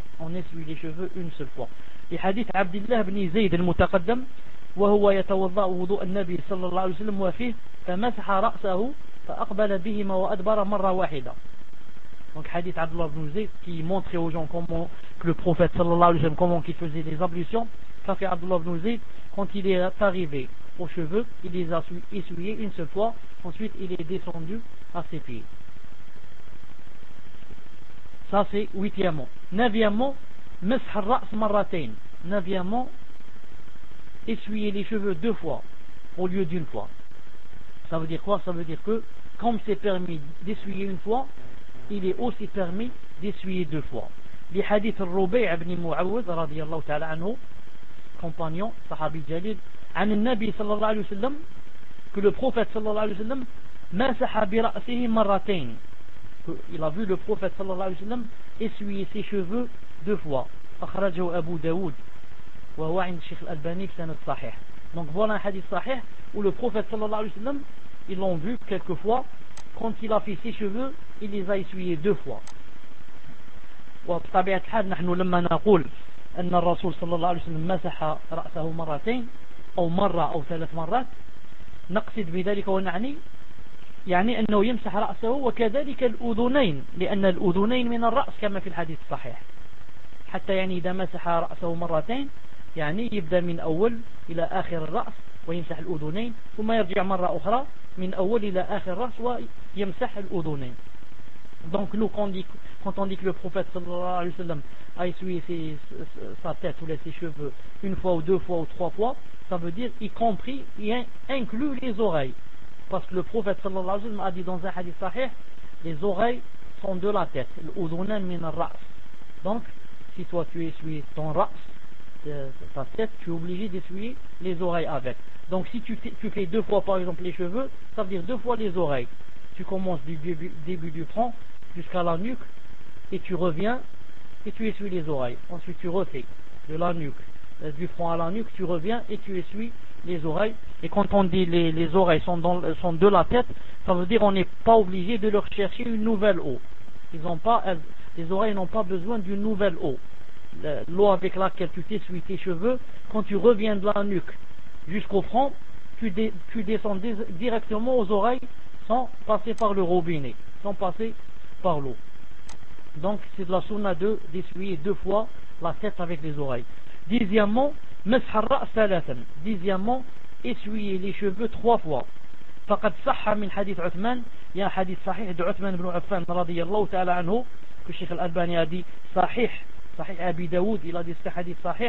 S2: لحديث عبد الله بن زيد المتقدم وهو يتوضأ وضوء النبي صلى الله عليه وسلم وفيه فمسح رأسه فأقبل بهما وأدبر مرة واحدة. Donc hadith Abdullah ibn Zayd qui montrait aux gens comment que le prophète sallallahu alayhi wa sallam, comment qu'il faisait les ablutions. Ça fait Abdullah ibn Zayd, quand il est arrivé aux cheveux, il les a essuyés une seule fois, ensuite il est descendu à ses pieds. Ça c'est huitièmement. Neuvièmement, مسح الرأس مرتين. Neuvièmement, essuyer les cheveux 2 fois au lieu d'une fois. Ça veut dire quoi? Ça veut dire que comme c'est permis d'essuyer une fois, il est aussi permis d'essuyer 2 fois. Les hadiths Rubai' ibn Mu'awwid radiyallahu ta'ala anhu, compagnon, sahabi jalil, عن النبي صلى الله عليه وسلم, que le prophète صلى الله عليه وسلم مسح برأسه مرتين. Il a vu le prophète صلى الله عليه وسلم essuyer ses cheveux 2 fois. أخرجه أبو داود وهو عند الشيخ الألباني بسند صحيح. Donc voilà un hadith sahih où le prophète صلى الله عليه وسلم, ils l'ont vu quelquefois, quand il a fait ses cheveux, il les a essuyés 2 fois. وبطبيعة الحال نحن لما نقول أن الرسول صلى الله عليه وسلم مسح رأسه مرتين أو مرة أو 3 مرات, نقصد بذلك ونعني يعني أنه يمسح رأسه وكذلك الأذنين, لأن الأذنين من الرأس كما في الحديث الصحيح. حتى يعني إذا مسح رأسه مرتين يعني يبدأ من أول إلى آخر الرأس ويمسح الأذنين, ثم يرجع مرة أخرى من أول إلى آخر الرأس ويمسح الأذنين. Donc nous quand on dit que le prophète sallallahu alayhi wa sallam a essuyé sa tête ou ses cheveux 1 fois ou 2 fois ou 3 fois, ça veut dire y compris et inclut les oreilles, parce que le prophète sallallahu alayhi wa sallam a dit dans un hadith sahih, les oreilles sont de la tête, l'udhunan min al-ra's. Donc si toi tu essuies ton ra's, ta tête, tu es obligé d'essuyer les oreilles avec. Donc si tu fais 2 fois par exemple les cheveux, ça veut dire 2 fois les oreilles. Tu commences du début du front jusqu'à la nuque et tu reviens et tu essuies les oreilles. Ensuite tu refais de la nuque, du front à la nuque, tu reviens et tu essuies les oreilles. Et quand on dit les oreilles sont de la tête, ça veut dire on n'est pas obligé de leur chercher une nouvelle eau. Les oreilles n'ont pas besoin d'une nouvelle eau. L'eau avec laquelle tu t'essuies tes cheveux, quand tu reviens de la nuque jusqu'au front, tu descends directement aux oreilles sans passer par le robinet, sans passer par l'eau. Donc c'est de la sunna d'essuyer 2 fois la tête avec les oreilles. Dixièmement, مسح الرأس 3. Dixièmement, essuyer les cheveux 3 fois. فقد صح من حديث عثمان, il y a un hadith sahih de Uthman ibn Affan radiyallahu ta'ala anhu, que Cheikh Al-Albani a dit sahih Abi Daoud, il a dit ce hadith sahih,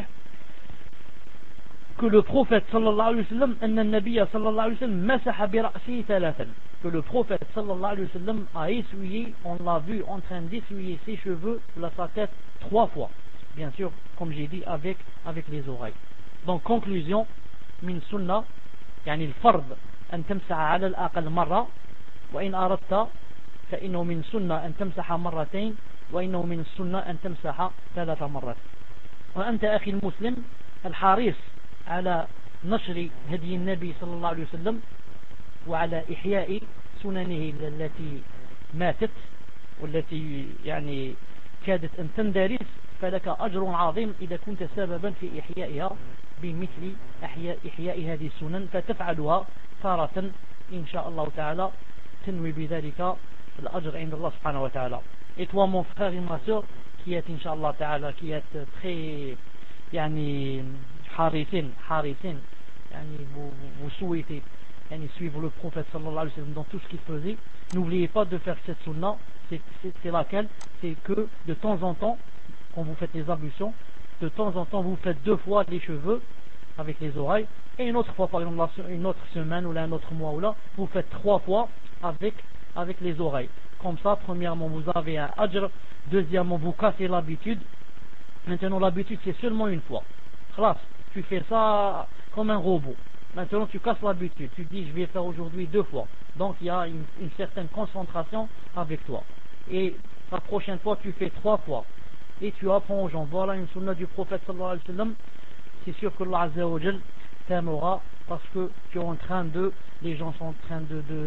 S2: que le prophète sallallahu alayhi wa sallam, anna an-nabiyya sallallahu alayhi wa sallam masaha bi ra'sihi 3, que le prophète sallallahu alayhi wa sallam a essuyé, on l'a vu en train d'essuyer ses cheveux, sa tête 3 fois, bien sûr comme j'ai dit avec les oreilles. Donc conclusion, min sunnah يعني الفرض أن تمسح على الأقل مرة, وإن أردت فإنه من سنة أن تمسح مرتين, وإنه من السنة أن تمسح 3 مرات. وأنت أخي المسلم الحريص على نشر هدي النبي صلى الله عليه وسلم وعلى إحياء سننه التي ماتت والتي يعني كادت أن تندرس, فلك أجر عظيم إذا كنت سببا في إحيائها بمثل إحياء هذه السنن, فتفعلها تارة إن شاء الله تعالى تنوي بذلك الأجر عند الله سبحانه وتعالى. Et toi mon frère et ma soeur qui est إن شاء الله تعالى qui est très يعني حارسين يعني vous souhaitez يعني suivre le prophète sallallahu alayhi wa sallam dans tout ce qu'il faisait, n'oubliez pas de faire cette sunna. C'est laquelle? C'est que de temps en temps, quand vous faites les ablutions, de temps en temps vous faites 2 fois les cheveux avec les oreilles, et une autre fois, par exemple une autre semaine ou là un autre mois ou là, vous faites 3 fois avec les oreilles. Comme ça, premièrement vous avez un ajr, deuxièmement vous cassez l'habitude. Maintenant l'habitude c'est seulement une fois. Khlas, tu fais ça comme un robot. Maintenant tu casses l'habitude, tu dis je vais faire aujourd'hui 2 fois. Donc il y a une certaine concentration avec toi. Et la prochaine fois tu fais 3 fois. Et tu apprends aux gens, voilà une sunna du prophète sallallahu alayhi wa sallam. C'est sûr que Allah Azza wa Jal t'aimera, parce que tu es en train les gens sont en train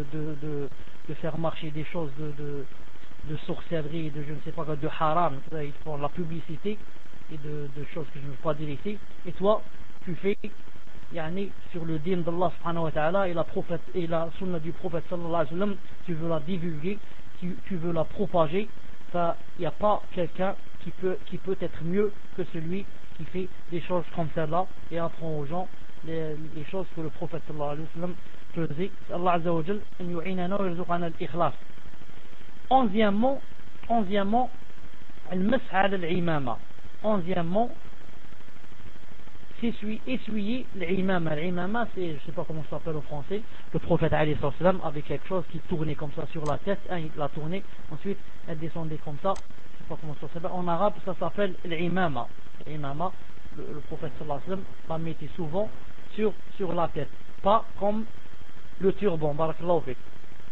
S2: de faire marcher des choses de sorcellerie, de je ne sais pas quoi, de haram. Ils font la publicité et de choses que je ne veux pas dire ici. Et toi tu fais yani, sur le dîn d'Allah subhanahu wa ta'ala et la sunna du prophète sallallahu alayhi wa sallam, tu veux la divulguer, tu veux la propager. Il n'y a pas quelqu'un qui peut être mieux que celui qui fait des choses comme celle-là et apprend aux gens les choses que le prophète sallallahu alayhi wa sallam faisait. Allah Azza wa Jal an yu'inana wa yarzuqana al-ikhlas. Onzièmement المسح على العمامة. Onzièmement, essuyer l'imama. L'imama, c'est, je ne sais pas comment ça s'appelle au français, le prophète alayhi salam avait quelque chose qui tournait comme ça sur la tête, il l'a tourné, ensuite elle descendait comme ça, je ne sais pas comment ça s'appelle, en arabe ça s'appelle l'imama. L'imama, le prophète sallallahu alayhi wa sallam la mettait souvent sur la tête, pas comme le turban, barakallahu fik.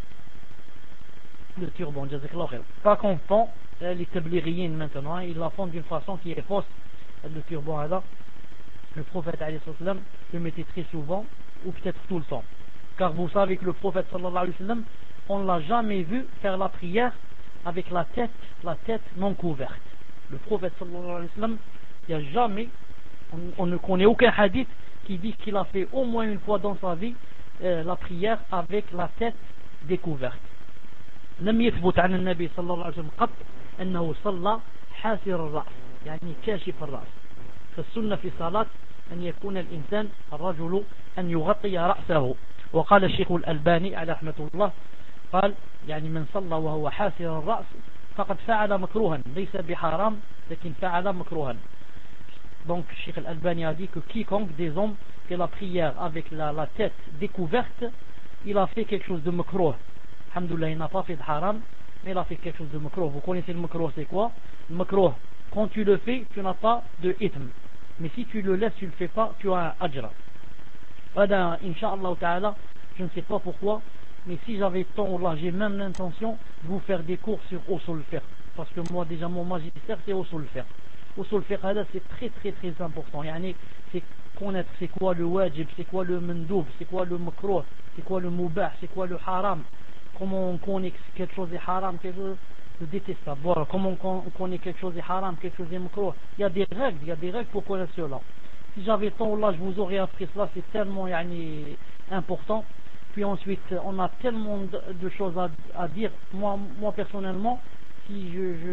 S2: Le turban, jazakallahu khair. Pas qu'on font les tablighiyyin maintenant, ils la font d'une façon qui est fausse, le turban là. Le prophète alayhi sallam le mettait très souvent, ou peut-être tout le temps. Car vous savez que le prophète sallallahu alayhi wa sallam, on ne l'a jamais vu faire la prière avec la tête non couverte. Le prophète sallallahu alayhi wa sallam, il n'y a jamais, on ne connaît aucun hadith qui dit qu'il a fait au moins une fois dans sa vie la prière avec la tête découverte. لم يثبت عن النبي صلى الله عليه وسلم قط أنه صلى حاسر الرأس يعني كاشف الرأس. فالسنة في الصلاة أن يكون الإنسان الرجل أن يغطي رأسه. وقال الشيخ الألباني على رحمة الله قال يعني من صلى وهو حاسر الرأس فقد فعل مكروها ليس بحرام لكن فعل مكروها. Donc Cheikh Al-Albani a dit que quiconque des hommes fait la prière avec la tête découverte, il a fait quelque chose de makrouh. Alhamdoulilah, il n'a pas fait de haram, mais il a fait quelque chose de makrouh. Vous connaissez le makrouh, c'est quoi? Le makrouh, quand tu le fais, tu n'as pas de ithm. Mais si tu le laisses, tu le fais pas, tu as un ajra. Inch'Allah ta'ala, je ne sais pas pourquoi, mais si j'avais le temps, là, j'ai même l'intention de vous faire des cours sur usul fiqh. Parce que moi, déjà, mon magistère, c'est usul fiqh. Usul fiqh, c'est très très très important. Yani, c'est connaître c'est quoi le wajib, c'est quoi le mandoub, c'est quoi le makrouh, c'est quoi le mubah, c'est quoi le haram. Comment on connaît que quelque chose est haram, quelque chose de détestable. Voilà, comment on connaît quelque chose est haram, quelque chose est makrouh. Il y a des règles pour connaître cela. Si j'avais le temps, là, je vous aurais appris cela, c'est tellement important. Puis ensuite, on a tellement de choses à dire. Moi personnellement, si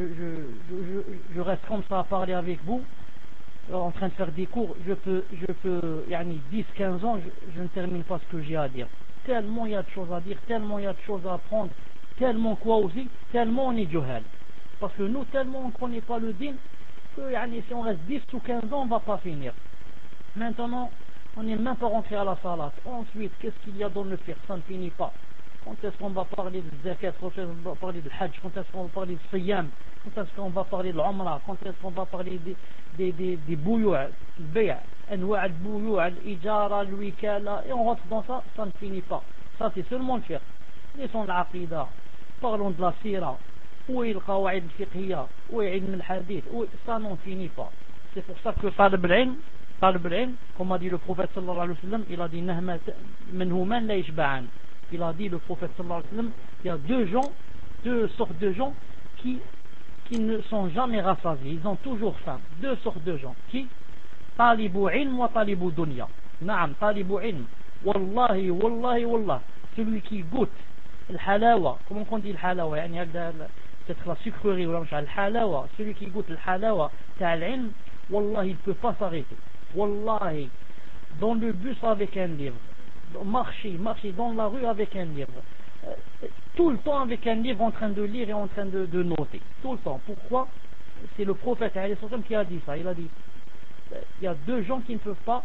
S2: je reste comme ça à parler avec vous, en train de faire des cours, je peux 10-15 ans, je ne termine pas ce que j'ai à dire. Tellement il y a de choses à dire, tellement il y a de choses à apprendre, tellement quoi aussi, tellement on est juhal. Parce que nous, tellement on ne connaît pas le din, que si on reste 10 ou 15 ans, on ne va pas finir. Maintenant, on n'est même pas rentré à la salat. Ensuite, qu'est-ce qu'il y a dans le fiqh? Ça ne finit pas. Quand est-ce qu'on va parler de zakat? Quand est-ce qu'on va parler de hajj? Quand est-ce qu'on va parler de siyam? Quand est-ce qu'on va parler de l'umrah? Quand est-ce qu'on va parler des bouillou', le bay', anwa' al-bouillou', al-ijara, al-wikala, et on rentre dans ça, ça ne finit pas. Ça c'est seulement le fiqh. Laissons l'aqida, parlons de la sira, où est le qawa'id al-fiqhiyya, où est ilm al-hadith, ça n'en finit pas. C'est pour ça que talib al-ilm, comme a dit le prophète sallallahu alayhi wa sallam, il a dit nahma minhuman la yashba'an. Il a dit le prophète sallallahu alayhi wa sallam, il y a deux sortes de gens qui ne sont jamais rassasiés, ils ont toujours faim. Deux sortes de gens. Qui? Talibu ilm wa talibu dunya. Naam, talibu ilm. Wallahi, wallahi, wallah. Celui qui goûte le halawa. Comment on dit le halawa? Peut-être la sucrerie ou le halawa. Celui qui goûte le halawa, ta'al ilm, wallahi, il ne peut pas s'arrêter. Wallahi, dans le bus avec un livre. Marcher dans la rue avec un livre. Tout le temps avec un livre en train de lire et en train de noter. Tout le temps. Pourquoi? C'est le prophète qui a dit ça. Il a dit il y a deux gens qui ne peuvent pas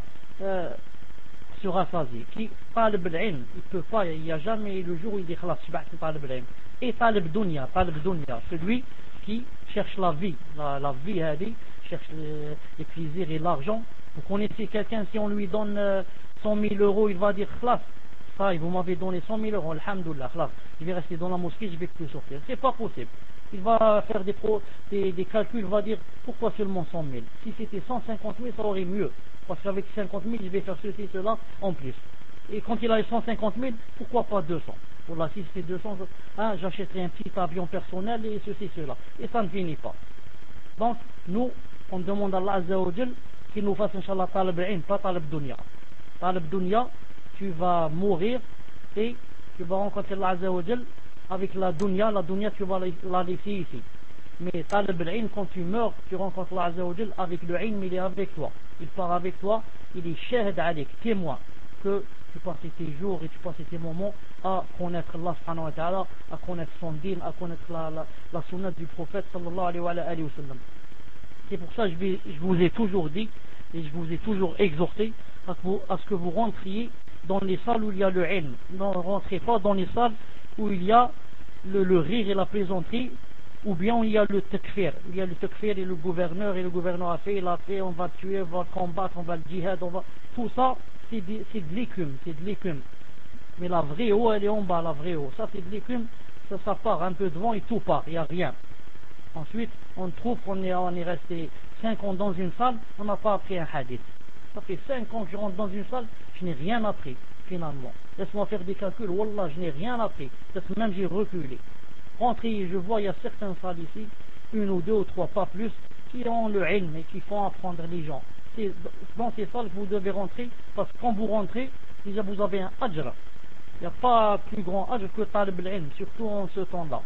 S2: se rassasier. Qui talib al-ilm, il peut pas, il n'y a jamais le jour où il dit khalas, shba'tu talib al-ilm. Et talib dunya, celui qui cherche la vie, la vie cherche les plaisirs et l'argent. Vous connaissez quelqu'un, si on lui donne 100 000 euros, il va dire khalas, ça, vous m'avez donné 100 000 euros, alhamdoulilah, khalas, je vais rester dans la mosquée, je vais plus sortir. C'est pas possible. Il va faire des calculs, il va dire pourquoi seulement 100 000. Si c'était 150 000, ça aurait mieux. Parce qu'avec 50 000, je vais faire ceci, cela en plus. Et quand il a 150 000, pourquoi pas 200? Pour la, si c'est 200, j'achèterai un petit avion personnel et ceci, cela. Et ça ne finit pas. Donc, nous, on demande à Allah Azza wa Jal qu'il nous fasse, Inch'Allah, talib al-ilm, pas talib dunya. Talib dunya, tu vas mourir et tu vas rencontrer Allah Azza wa Jal avec la dunya tu vas la laisser ici. Mais talib al-ilm, quand tu meurs, tu rencontres Allah Azza wa Jal avec le ilm, il est avec toi. Il part avec toi, il est shahid alik, témoin, que tu passais tes jours et tu passais tes moments à connaître Allah subhanahu wa ta'ala, à connaître son din, à connaître la sunnah du prophète sallallahu alayhi wa sallam. C'est pour ça que je vous ai toujours dit et je vous ai toujours exhorté à ce que vous rentriez dans les salles où il y a le ilm. Ne rentrez pas dans les salles où il y a le rire et la plaisanterie, ou bien où il y a le takfir. Il y a le takfir et le gouverneur a fait, il a fait, on va tuer, on va combattre, on va le djihad, tout ça, c'est de l'écume. Mais la vraie eau, elle est en bas, la vraie eau. Ça, c'est de l'écume, ça part un peu devant et tout part, il n'y a rien. Ensuite, on trouve qu'on est resté 5 ans dans une salle, on n'a pas appris un hadith. Ça fait 5 ans que je rentre dans une salle, je n'ai rien appris, finalement. Laisse-moi faire des calculs, wallah, je n'ai rien appris. Peut-être même j'ai reculé. Rentrez, je vois, il y a certaines salles ici, 1 ou 2 ou 3, pas plus, qui ont le ilm et qui font apprendre les gens. C'est dans ces salles que vous devez rentrer, parce que quand vous rentrez, déjà vous avez un ajr. Il n'y a pas plus grand ajr que talib al-ilm, surtout en ce temps-là.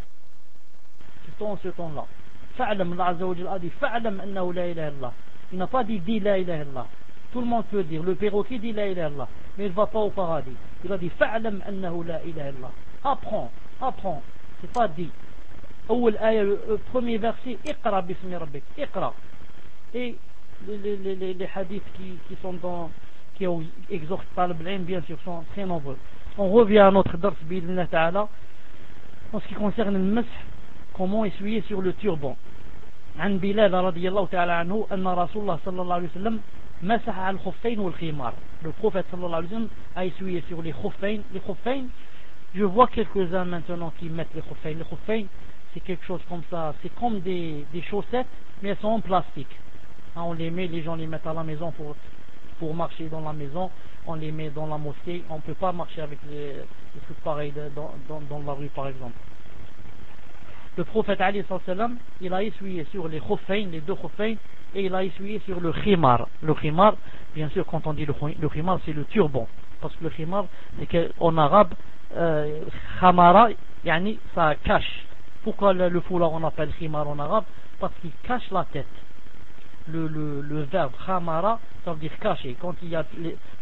S2: Fa'alam, Allah Azza wa Jalla a dit, fa'alam annahu la ilaha illallah. Il n'a pas dit la ilaha illallah. Tout le monde peut dire, le perroquet dit la ilaha illallah, mais il ne va pas au paradis. Il a dit, fa'alam annahu la ilaha illallah. Apprends. C'est pas dit. Le premier verset, Iqra bismi rabbik, Iqra. Et les hadiths qui exhortent talib al-ilm, bien sûr, sont très nombreux. On revient à notre dars bi'idhnillah ta'ala en ce qui concerne le masih, comment essuyer sur le turban. عن بلال رضي الله تعالى عنه أن رسول الله صلى الله عليه وسلم مسح على الخفين والخمار. Le prophète صلى الله عليه وسلم a essuyé sur les khuffayn. Les khuffayn, je vois quelques-uns maintenant qui mettent les khuffayn. Les khuffayn, c'est quelque chose comme ça, c'est comme des chaussettes, mais elles sont en plastique. On les met, les gens les mettent à la maison pour marcher dans la maison, on les met dans la mosquée, on ne peut pas marcher avec des trucs pareils dans la rue par exemple. Le prophète alayhi salam, il a essuyé sur les khuffayn, les 2 khuffayn, et il a essuyé sur le khimar. Le khimar, bien sûr, quand on dit le khimar, c'est le turban, parce que le khimar, c'est qu'en arabe, khamara, yani ça cache. Pourquoi le foulard on appelle khimar en arabe? Parce qu'il cache la tête. Le verbe khamara, ça veut dire cacher. Quand il y a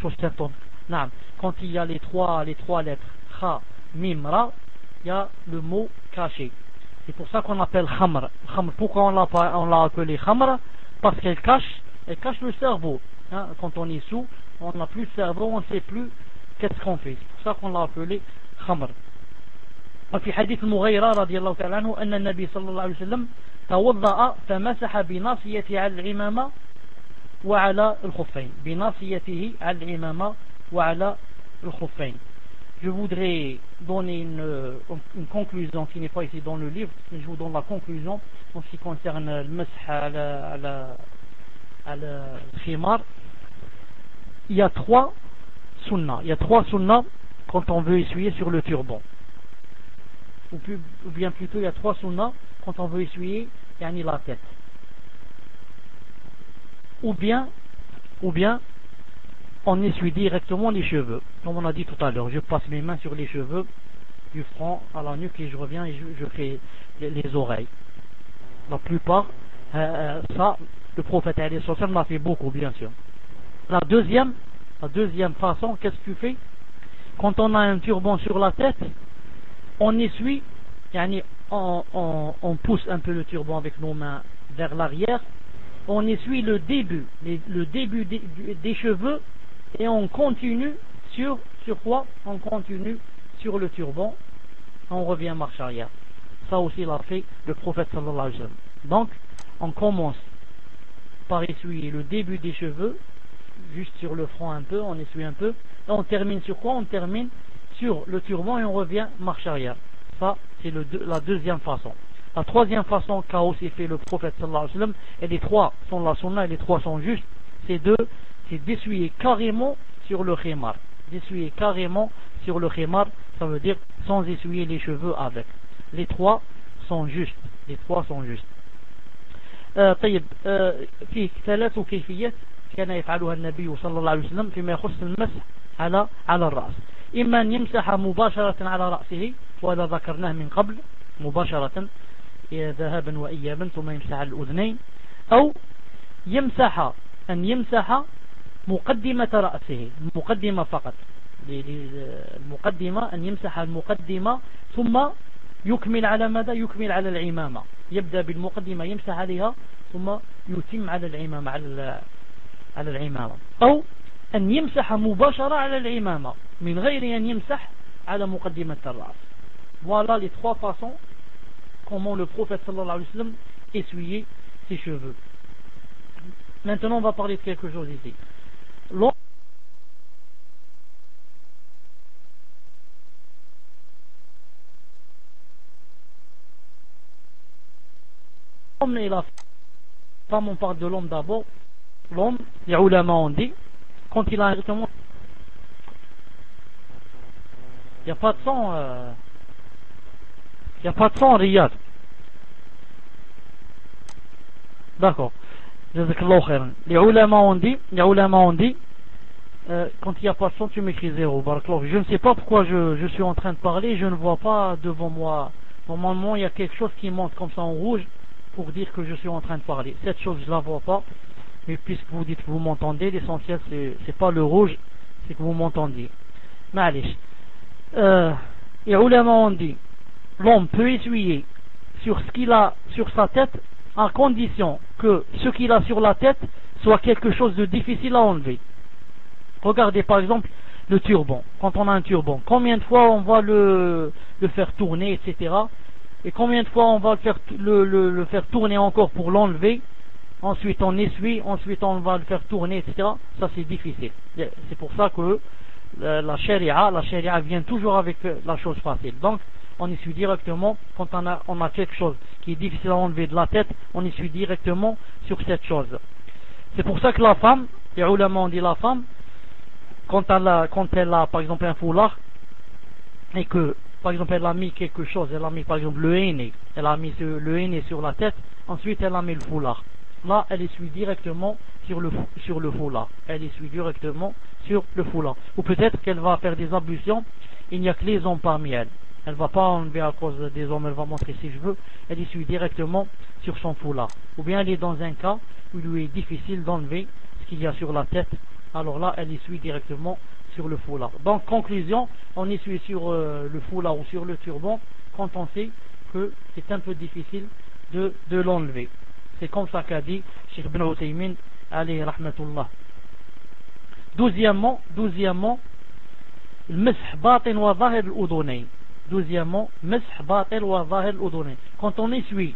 S2: les trois lettres kha, mim, ra, il y a le mot caché. C'est pour ça qu'on appelle khamr. Pourquoi on l'a appelé khamr? Parce qu'elle cache le cerveau. Quand on est sous, on n'a plus de cerveau, on ne sait plus qu'est-ce qu'on fait. C'est pour ça qu'on l'a appelé khamr. وفي حديث المغيرة رضي الله تعالى عنه أن النبي صلى الله عليه وسلم توضأ فمسح بناصيته على العمامة وعلى الخفين. بناصيته على العمامة وعلى الخفين. Je voudrais donner une conclusion qui n'est pas ici dans le livre, mais je vous donne la conclusion en ce qui concerne le masah à la khimar. Il y a 3 sunnahs quand on veut essuyer sur le turban. Ou bien plutôt, il y a 3 sunnahs quand on veut essuyer la tête. Ou bien on essuie directement les cheveux. Comme on a dit tout à l'heure, je passe mes mains sur les cheveux du front à la nuque et je reviens et je fais les oreilles. La plupart, ça, le prophète m'a fait beaucoup, bien sûr. La deuxième façon, qu'est-ce que tu fais? Quand on a un turban sur la tête, on essuie, on pousse un peu le turban avec nos mains vers l'arrière, on essuie le début des cheveux et on continue sur quoi? On continue sur le turban, on revient marche arrière. Ça aussi l'a fait le prophète sallallahu alayhi wa sallam. Donc on commence par essuyer le début des cheveux, juste sur le front un peu, on essuie un peu, et on termine sur quoi? On termine sur le turban et on revient marche arrière. Ça c'est la deuxième façon. La troisième façon qu'a aussi fait le prophète sallallahu alayhi wa sallam, et les 3 sont la sunna et les 3 sont justes, c'est d'essuyer carrément sur le khimar. D'essuyer carrément sur le khimar, ça veut dire sans essuyer les cheveux avec. Les 3 sont justes. طيب في 3 كيفيات كان يفعلها النبي صلى الله عليه وسلم فيما يخص المسح على الرأس. إما أن يمسح مباشرة على رأسه وهذا ذكرناه من قبل مباشرة ذهابا وإيابا ثم يمسح على الأذنين، أو يمسح مقدمة رأسه، مقدمة فقط، المقدمة أن يمسح المقدمة ثم يكمل على ماذا؟ يكمل على العمامة. يبدأ بالمقدمة يمسح عليها ثم يتم على العمامة على العمامة، أو أن يمسح مباشرة على العمامة من غير أن يمسح على مقدمة الرأس. Voilà les trois façons comment le prophète sallallahu alayhi wa sallam essuyait ses cheveux. Maintenant on va parler de quelque chose ici. L'homme et la femme, on parle de l'homme d'abord. L'homme, les ulama ont dit, quand il a directement, il n'y a pas de sang, il n'y a pas de sang en Riyad. D'accord. Jazakallahu khairan. Les ulama ont dit, quand il n'y a pas de sang, tu m'écris 0. Barakallahu. Je ne sais pas pourquoi je suis en train de parler, je ne vois pas devant moi. Normalement, il y a quelque chose qui monte comme ça en rouge pour dire que je suis en train de parler. Cette chose, je ne la vois pas. Mais puisque vous dites que vous m'entendez, l'essentiel, c'est pas le rouge, c'est que vous m'entendiez. Ma'alish. Les ulama ont dit, l'homme peut essuyer sur ce qu'il a sur sa tête à condition que ce qu'il a sur la tête soit quelque chose de difficile à enlever. Regardez par exemple le turban. Quand on a un turban, combien de fois on va le faire tourner, etc. Et combien de fois on va le faire tourner encore pour l'enlever. Ensuite on essuie, ensuite on va le faire tourner, etc. Ça c'est difficile. C'est pour ça que la sharia vient toujours avec la chose facile. Donc on essuie directement quand on a quelque chose qui est difficile à enlever de la tête, on essuie directement sur cette chose. C'est pour ça que la femme, les ulama ont dit la femme, quand elle a par exemple un foulard, et que par exemple elle a mis quelque chose, elle a mis par exemple le henné, elle a mis le henné sur la tête, ensuite elle a mis le foulard. Là elle essuie directement sur le foulard. Elle essuie directement sur le foulard. Ou peut-être qu'elle va faire des ablutions, il n'y a que les hommes parmi elles. Elle ne va pas enlever à cause des hommes, elle va montrer ses cheveux, elle essuie directement sur son foulard. Ou bien elle est dans un cas où il lui est difficile d'enlever ce qu'il y a sur la tête, alors là elle essuie directement sur le foulard. Donc conclusion, on essuie sur le foulard ou sur le turban quand on sait que c'est un peu difficile de l'enlever. C'est comme ça qu'a dit Cheikh Ibn Uthaymin alayhi rahmatullah. Douzièmement, le mash batin wa zahir al-udunayn. Douzièmement, mash batin wa zahir al-udunayn. Quand on essuie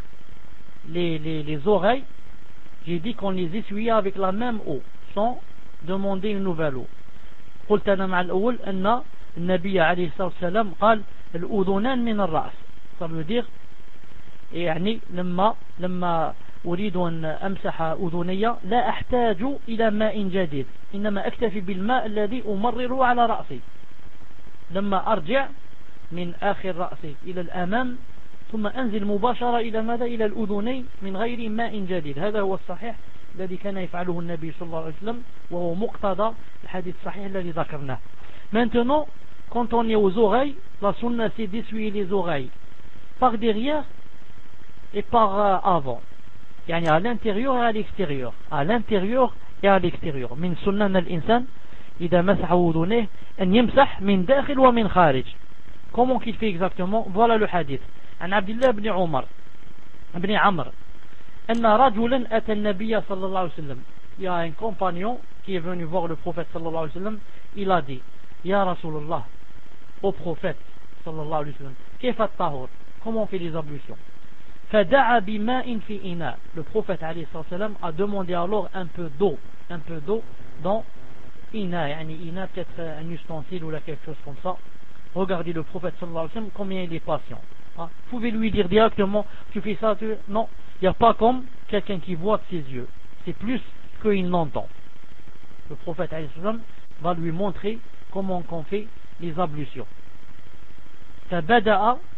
S2: les oreilles, j'ai dit qu'on les essuyait avec la même eau, sans demander une nouvelle eau. قلت أنا مع الأول أن النبي عليه الصلاة والسلام قال الأذنان من الرأس. Ça veut dire يعني لما أريد أن أمسح أذني لا أحتاج إلى ماء جديد، إنما أكتفي بالماء الذي أمرره على رأسي. لما أرجع من آخر رأسي إلى الأمام ثم أنزل مباشرة إلى ماذا؟ إلى الأذنين من غير ماء جديد. هذا هو الصحيح الذي كان يفعله النبي صلى الله عليه وسلم وهو مقتضى الحديث الصحيح الذي ذكرناه. Maintenant, quand on est aux oreilles, la sunna c'est d'essuyer les oreilles par derrière et par avant. يعني à l'intérieur et à l'extérieur. À l'intérieur et à l'extérieur. من سنن الإنسان إذا مسح أذنيه أن يمسح من داخل ومن خارج. Comment qu'il fait exactement? Voilà le hadith. عن عبد الله بن عمر بن عمرو أن رجلا أتى النبي صلى الله عليه وسلم. Il y a un compagnon qui est venu voir le prophète صلى الله عليه وسلم. Il a dit يا رسول الله, au prophète صلى الله عليه وسلم, كيف الطهور? Comment on fait les ablutions? فدعا بماء في إناء. Le prophète عليه الصلاة والسلام a demandé alors un peu d'eau dans إناء, يعني إناء peut-être un ustensile ou quelque chose comme ça. Regardez le prophète sallallahu alayhi wa sallam combien il est patient. Vous pouvez lui dire directement tu fais ça, non, il n'y a pas comme quelqu'un qui voit de ses yeux, c'est plus qu'il n'entend. Le prophète alayhi salam va lui montrer comment on fait les ablutions. فدعا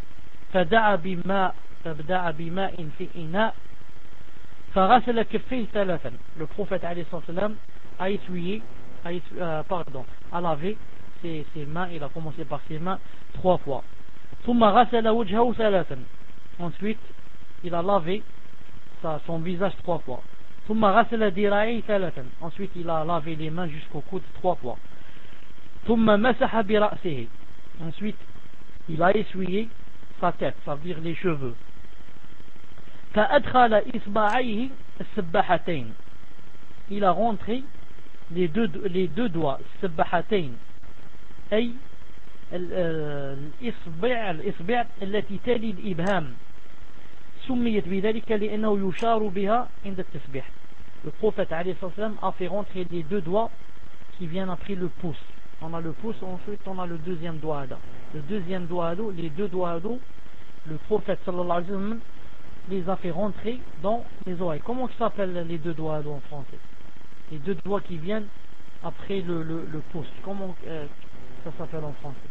S2: بماء في إناء فغسل كفيه ثلاثا. Le prophète alayhi salam a essuyé, a lavé ses mains. Il a commencé par ses mains 3 fois. ثم غسل وجهه ثلاثا. Ensuite il a lavé son visage 3 fois. ثم غسل ذراعيه ثلاثا. Ensuite il a lavé les mains jusqu'au coude 3 fois. ثم مسح برأسه. Ensuite, il a essuyé sa tête, ça veut dire les cheveux. فأدخل إصبعيه السباحتين. Il a rentré les deux doigts, السباحتين أي الإصبع التي تلي الإبهام. سميت بذلك لأنه يشار بها عند التسبيح. Le prophète alayhi salam a fait rentrer les deux doigts qui viennent après le pouce. On a le pouce, ensuite on a le deuxième doigt là. Le deuxième doigt là, les deux doigts là, le prophète sallallahu alayhi wa sallam les a fait rentrer dans les oreilles. Comment ça s'appelle les deux doigts là en français? Les deux doigts qui viennent après le pouce. Comment ça s'appelle en français?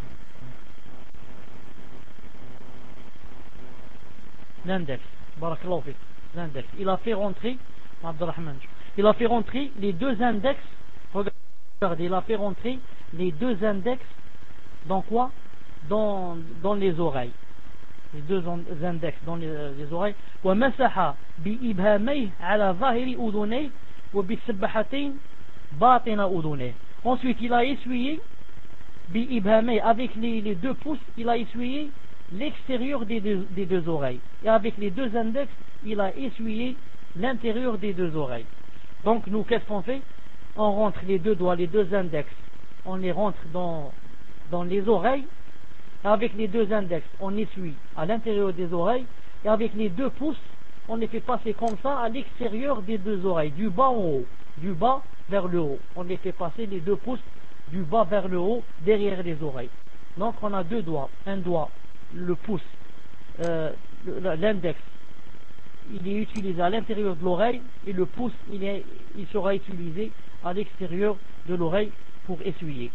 S2: L'index. Barakallahu fik. L'index. Il a fait rentrer, Abdurrahman, il a fait rentrer les deux index. Regardez, il a fait rentrer les deux index dans quoi? Dans les oreilles. Les deux index dans les oreilles. ومسح بإبهاميه على ظاهر أذنيه وبالسبحتين باطن أذنيه. Ensuite, il a essuyé بإبهاميه avec les deux pouces, il a essuyé l'extérieur des deux oreilles. Et avec les deux index, il a essuyé l'intérieur des deux oreilles. Donc nous, qu'est-ce qu'on fait? On rentre les deux doigts, les deux index, on les rentre dans les oreilles. Et avec les deux index, on essuie à l'intérieur des oreilles. Et avec les deux pouces, on les fait passer comme ça à l'extérieur des deux oreilles, du bas en haut, du bas vers le haut. On les fait passer les deux pouces du bas vers le haut, derrière les oreilles. Donc on a deux doigts, un doigt, le pouce, l'index, il est utilisé à l'intérieur de l'oreille, et le pouce, il sera utilisé à l'extérieur de l'oreille pour essuyer.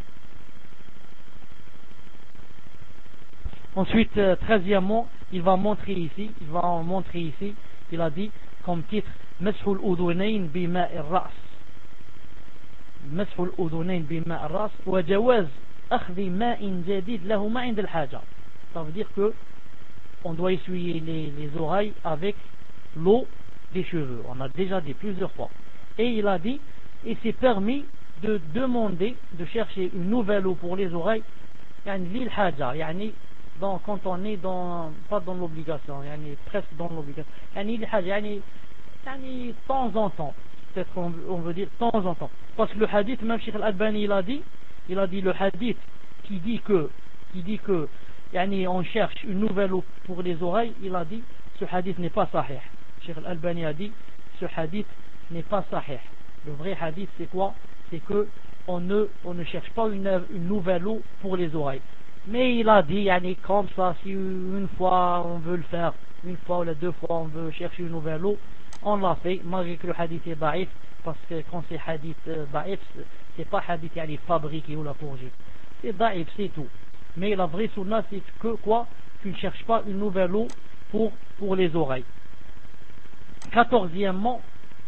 S2: Ensuite, 13e, il va montrer ici, il a dit comme titre Mashul Udunayn bima ar-ra's. Mashul Udunayn bima ar-ra's wa jawaz akhdhi ma'in jadid lahuma 'inda al-haja. Ça veut dire que on doit essuyer les oreilles avec l'eau des cheveux. On a déjà dit plusieurs fois. Et il a dit, et c'est permis de demander, de chercher une nouvelle eau pour les oreilles, quand on est pas dans l'obligation, presque dans l'obligation. De temps en temps. Peut-être on veut dire de temps en temps. Parce que le hadith, même Cheikh Al-Albani, il a dit le hadith qui dit que on cherche une nouvelle eau pour les oreilles, il a dit ce hadith n'est pas sahih. Cheikh Al-Albani a dit ce hadith n'est pas sahih. Le vrai hadith c'est quoi? C'est que on ne cherche pas une nouvelle eau pour les oreilles. Mais il a dit comme ça, si une fois on veut le faire, une fois ou deux fois on veut chercher une nouvelle eau, on l'a fait malgré que le hadith est daïf, parce que quand c'est hadith daïf, c'est pas hadith fabriqué ou la forgé, c'est daïf, c'est tout. Mais la vraie sunna c'est que quoi? Tu ne cherches pas une nouvelle eau pour les oreilles. 14e,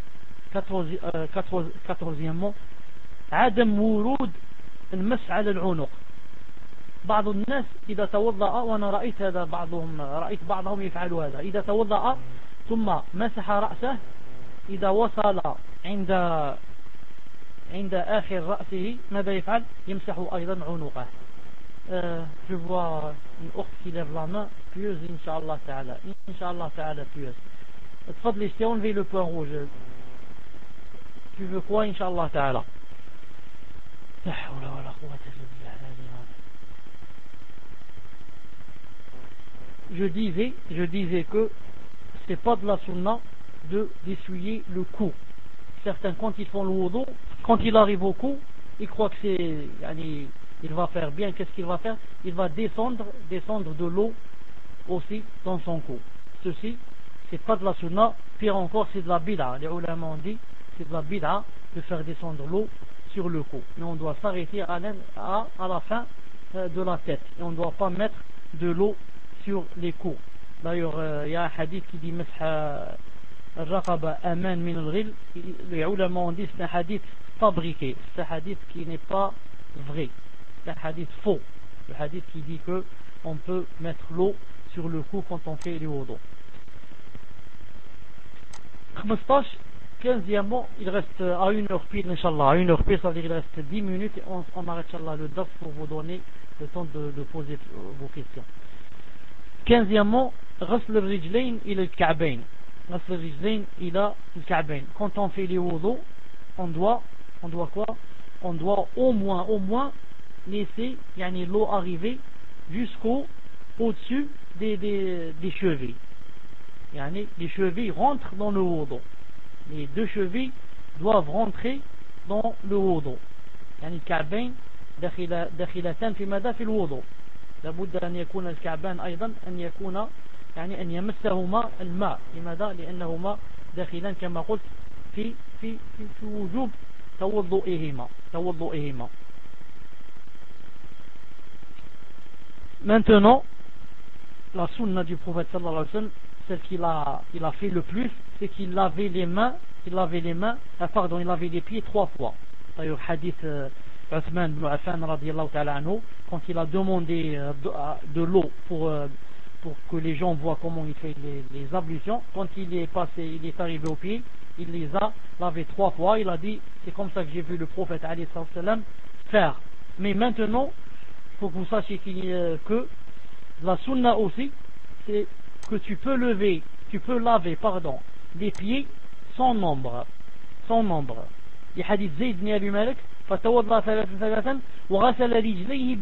S2: عدم ورود المس على العنق. بعض الناس إذا توضأ، وأنا رأيت بعضهم يفعل هذا، إذا توضأ ثم مسح رأسه، إذا وصل عند آخر رأسه ماذا يفعل؟ يمسح أيضا عنقه. Je vois une أخت qui lève la main, pieuse, Inch'Allah Ta'ala. Inch'Allah Ta'ala, pieuse. تفضلي, c'est enlever le point rouge. Tu veux quoi, Inch'Allah Ta'ala? لا حول ولا قوة إلا بالله. Je disais que c'est pas de la sunna d'essuyer le cou. Certains, quand ils font le wudu, quand il arrive au cou, ils croient que il va faire bien. Qu'est-ce qu'il va faire? Il va descendre de l'eau aussi dans son cou. Ceci, c'est pas de la sunna. Pire encore, c'est de la bid'a. Les ulama ont dit, c'est de la bid'a de faire descendre l'eau sur le cou. Mais on doit s'arrêter à la fin de la tête. Et on ne doit pas mettre de l'eau sur les coups. D'ailleurs, il y a un hadith qui dit Masha al-Raqaba aman min al-ghil. Les ulama ont dit c'est un hadith fabriqué. C'est un hadith qui n'est pas vrai. C'est un hadith faux. Le hadith qui dit que on peut mettre l'eau sur le cou quand on fait les wudu. 15 15e, il reste à 1 heure pile, Inch'Allah. À 1 heure pile, ça veut dire qu'il reste 10 minutes et on arrête, Inch'Allah, le daf pour vous donner le temps de poser vos questions. 15e, غسل الرجلين إلى الكعبين. غسل الرجلين إلى الكعبين. Quand on fait les wudu, on doit quoi? On doit au moins laisser l'eau arriver au-dessus des chevilles. Les chevilles rentrent dans le wudu. Les deux chevilles doivent rentrer dans le wudu. الكعبين داخلتان في ماذا؟ في الوضوء. لابد أن يكون الكعبان أيضا أن يمسهما الماء. لماذا؟ لأنهما داخلان كما قلت في وجوب توضؤهما. Maintenant, la sunna du prophète sallallahu alayhi wa sallam, celle qu'il a fait le plus, c'est qu'il lavait les mains, il lavait les pieds 3 fois. D'ailleurs, hadith Uthman ibn Affan radiyallahu ta'ala anhu, quand il a demandé de l'eau pour que les gens voient comment il fait les ablutions, quand il est arrivé aux pieds, il les a lavés 3 fois. Il a dit, c'est comme ça que j'ai vu le prophète alayhi salam faire. Mais maintenant, il faut que vous sachiez que la sunna aussi, c'est que tu peux laver les pieds sans nombre. Les hadith Zayd ibn Abi Malik, فتوضأ ثلاثا وغسل رجليه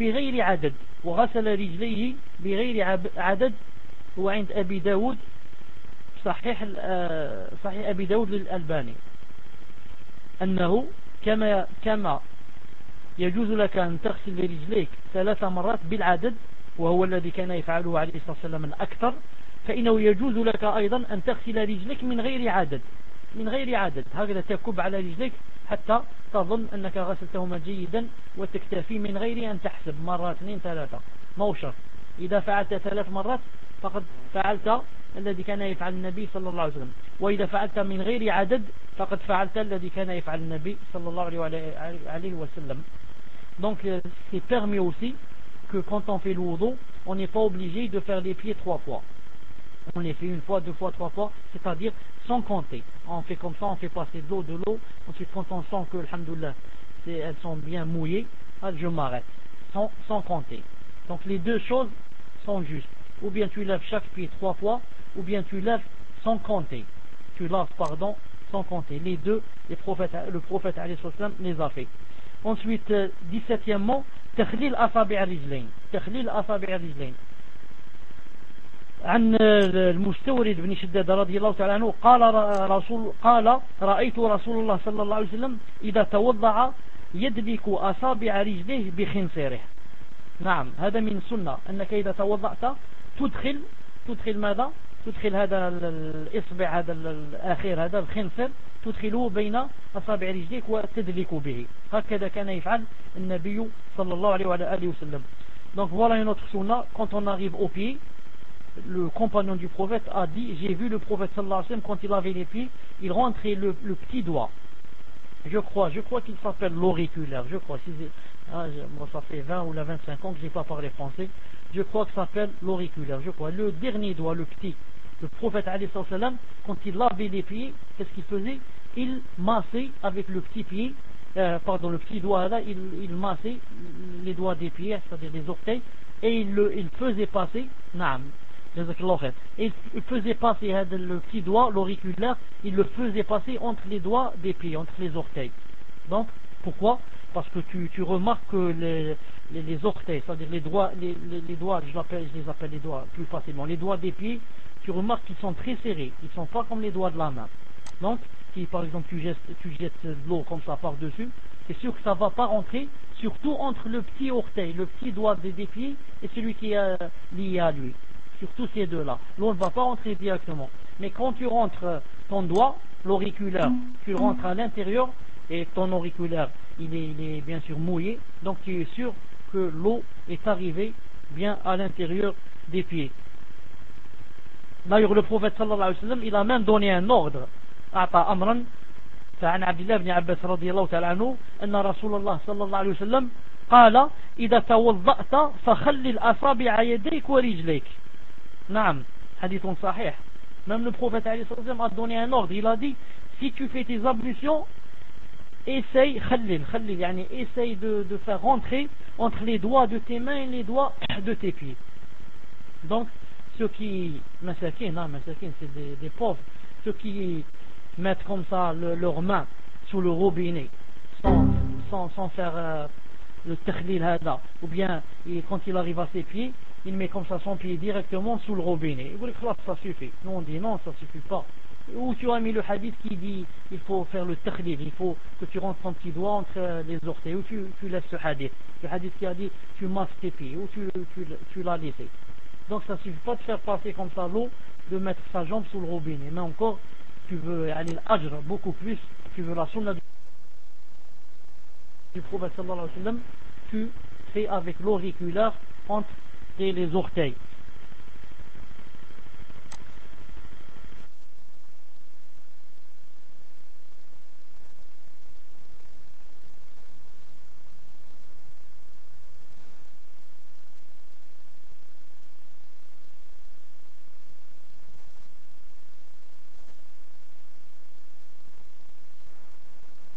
S2: بغير عدد هو عند أبي داود صحيح أبي داود للألباني أنه كما يجوز لك أن تغسل رجليك 3 مرات بالعدد وهو الذي كان يفعله عليه الصلاة والسلام الأكثر، فإنه يجوز لك أيضا أن تغسل رجلك من غير عدد هكذا تكب على رجليك حتى تظن أنك غسلتهما جيدا وتكتفي من غير أن تحسب مرة 2 3. ما شرط. إذا فعلت 3 مرات فقد فعلت الذي كان يفعل النبي صلى الله عليه وسلم، وإذا فعلت من غير عدد فقد فعلت الذي كان يفعل النبي صلى الله عليه وسلم. Donc c'est permis aussi que quand on fait le wudu, on n'est pas obligé de faire les pieds 3 fois. On les fait 1 fois, 2 fois, 3 fois, c'est-à-dire sans compter. On fait comme ça, on fait passer de l'eau. Ensuite, quand on sent que, alhamdoulilah, elles sont bien mouillées, je m'arrête, sans compter. Donc les deux choses sont justes. Ou bien tu lèves chaque pied 3 fois, ou bien tu lèves sans compter. Sans compter. Les deux, le prophète alayhi salam les a fait. Ensuite, 17e, تخليل أصابع الرجلين. عن المستورد بن شداد رضي الله تعالى عنه قال رأيت رسول الله صلى الله عليه وسلم إذا توضع يدلك أصابع رجليه بخنصره. نعم، هذا من السنة أنك إذا توضعت تدخل ماذا؟ تدخل هذا الإصبع هذا الأخير هذا الخنصر تدخله بين أصابع رجليك وتدلك به. هكذا كان يفعل النبي صلى الله عليه وآله وسلم. Donc voilà une autre sunna. Quand on arrive au pied, le compagnon du prophète a dit, j'ai vu le prophète sallallahu alayhi wa sallam, quand il lavait les pieds, il rentrait le petit doigt. Je crois qu'il s'appelle l'auriculaire. Moi ça fait 20 ou 25 ans que je n'ai pas parlé français. Je crois que ça s'appelle l'auriculaire. Le dernier doigt, le petit. Le prophète alayhi salam, quand il lavait les pieds, qu'est-ce qu'il faisait? Il massait avec le petit pied, le petit doigt là, il massait les doigts des pieds, c'est-à-dire les orteils, et il faisait passer, et il faisait passer le petit doigt, l'auriculaire, il le faisait passer entre les doigts des pieds, entre les orteils. Donc, pourquoi? Parce que tu remarques que les orteils, c'est-à-dire les doigts, je les appelle les doigts plus facilement, les doigts des pieds, tu remarques qu'ils sont très serrés, ils ne sont pas comme les doigts de la main. Donc, si par exemple tu jettes de l'eau comme ça par-dessus, c'est sûr que ça ne va pas rentrer, surtout entre le petit orteil, le petit doigt des pieds et celui qui est lié à lui. Surtout ces deux-là. L'eau ne va pas rentrer directement. Mais quand tu rentres ton doigt, l'auriculaire, tu le rentres à l'intérieur et ton auriculaire, il est bien sûr mouillé, donc tu es sûr que l'eau est arrivée bien à l'intérieur des pieds. D'ailleurs, le prophète sallallahu alayhi wa sallam, il a même donné un ordre. أعطى أمرا فعن عبد الله بن عباس رضي الله تعالى عنه أن رسول الله صلى الله عليه وسلم قال إذا توضأت فخلل أصابع يديك ورجليك. نعم, hadith sahih. Même le prophète a donné un ordre. Il a dit, Si tu fais tes ablutions, essaye de faire rentrer entre les doigts de tes mains et les doigts de tes pieds. Donc, ceux qui, masakin, c'est des pauvres, ceux qui mettent comme ça leurs mains sous le robinet, sans faire le takhlil hada, ou bien quand il arrive à ses pieds, il met comme ça son pied directement sous le robinet. Il dit que ça suffit. Nous on dit non, ça suffit pas. Ou tu as mis le hadith qui dit il faut faire le takhlil, il faut que tu rentres ton petit doigt entre les orteils, ou tu laisses ce hadith. Le hadith qui a dit tu masses tes pieds, ou tu l'as laissé. Donc ça suffit pas de faire passer comme ça l'eau, de mettre sa jambe sous le robinet. Mais encore, tu veux aller l'ajr beaucoup plus, tu veux la sunna du prophète sallallahu alayhi wa sallam, tu fais avec l'auriculaire entre les orteils.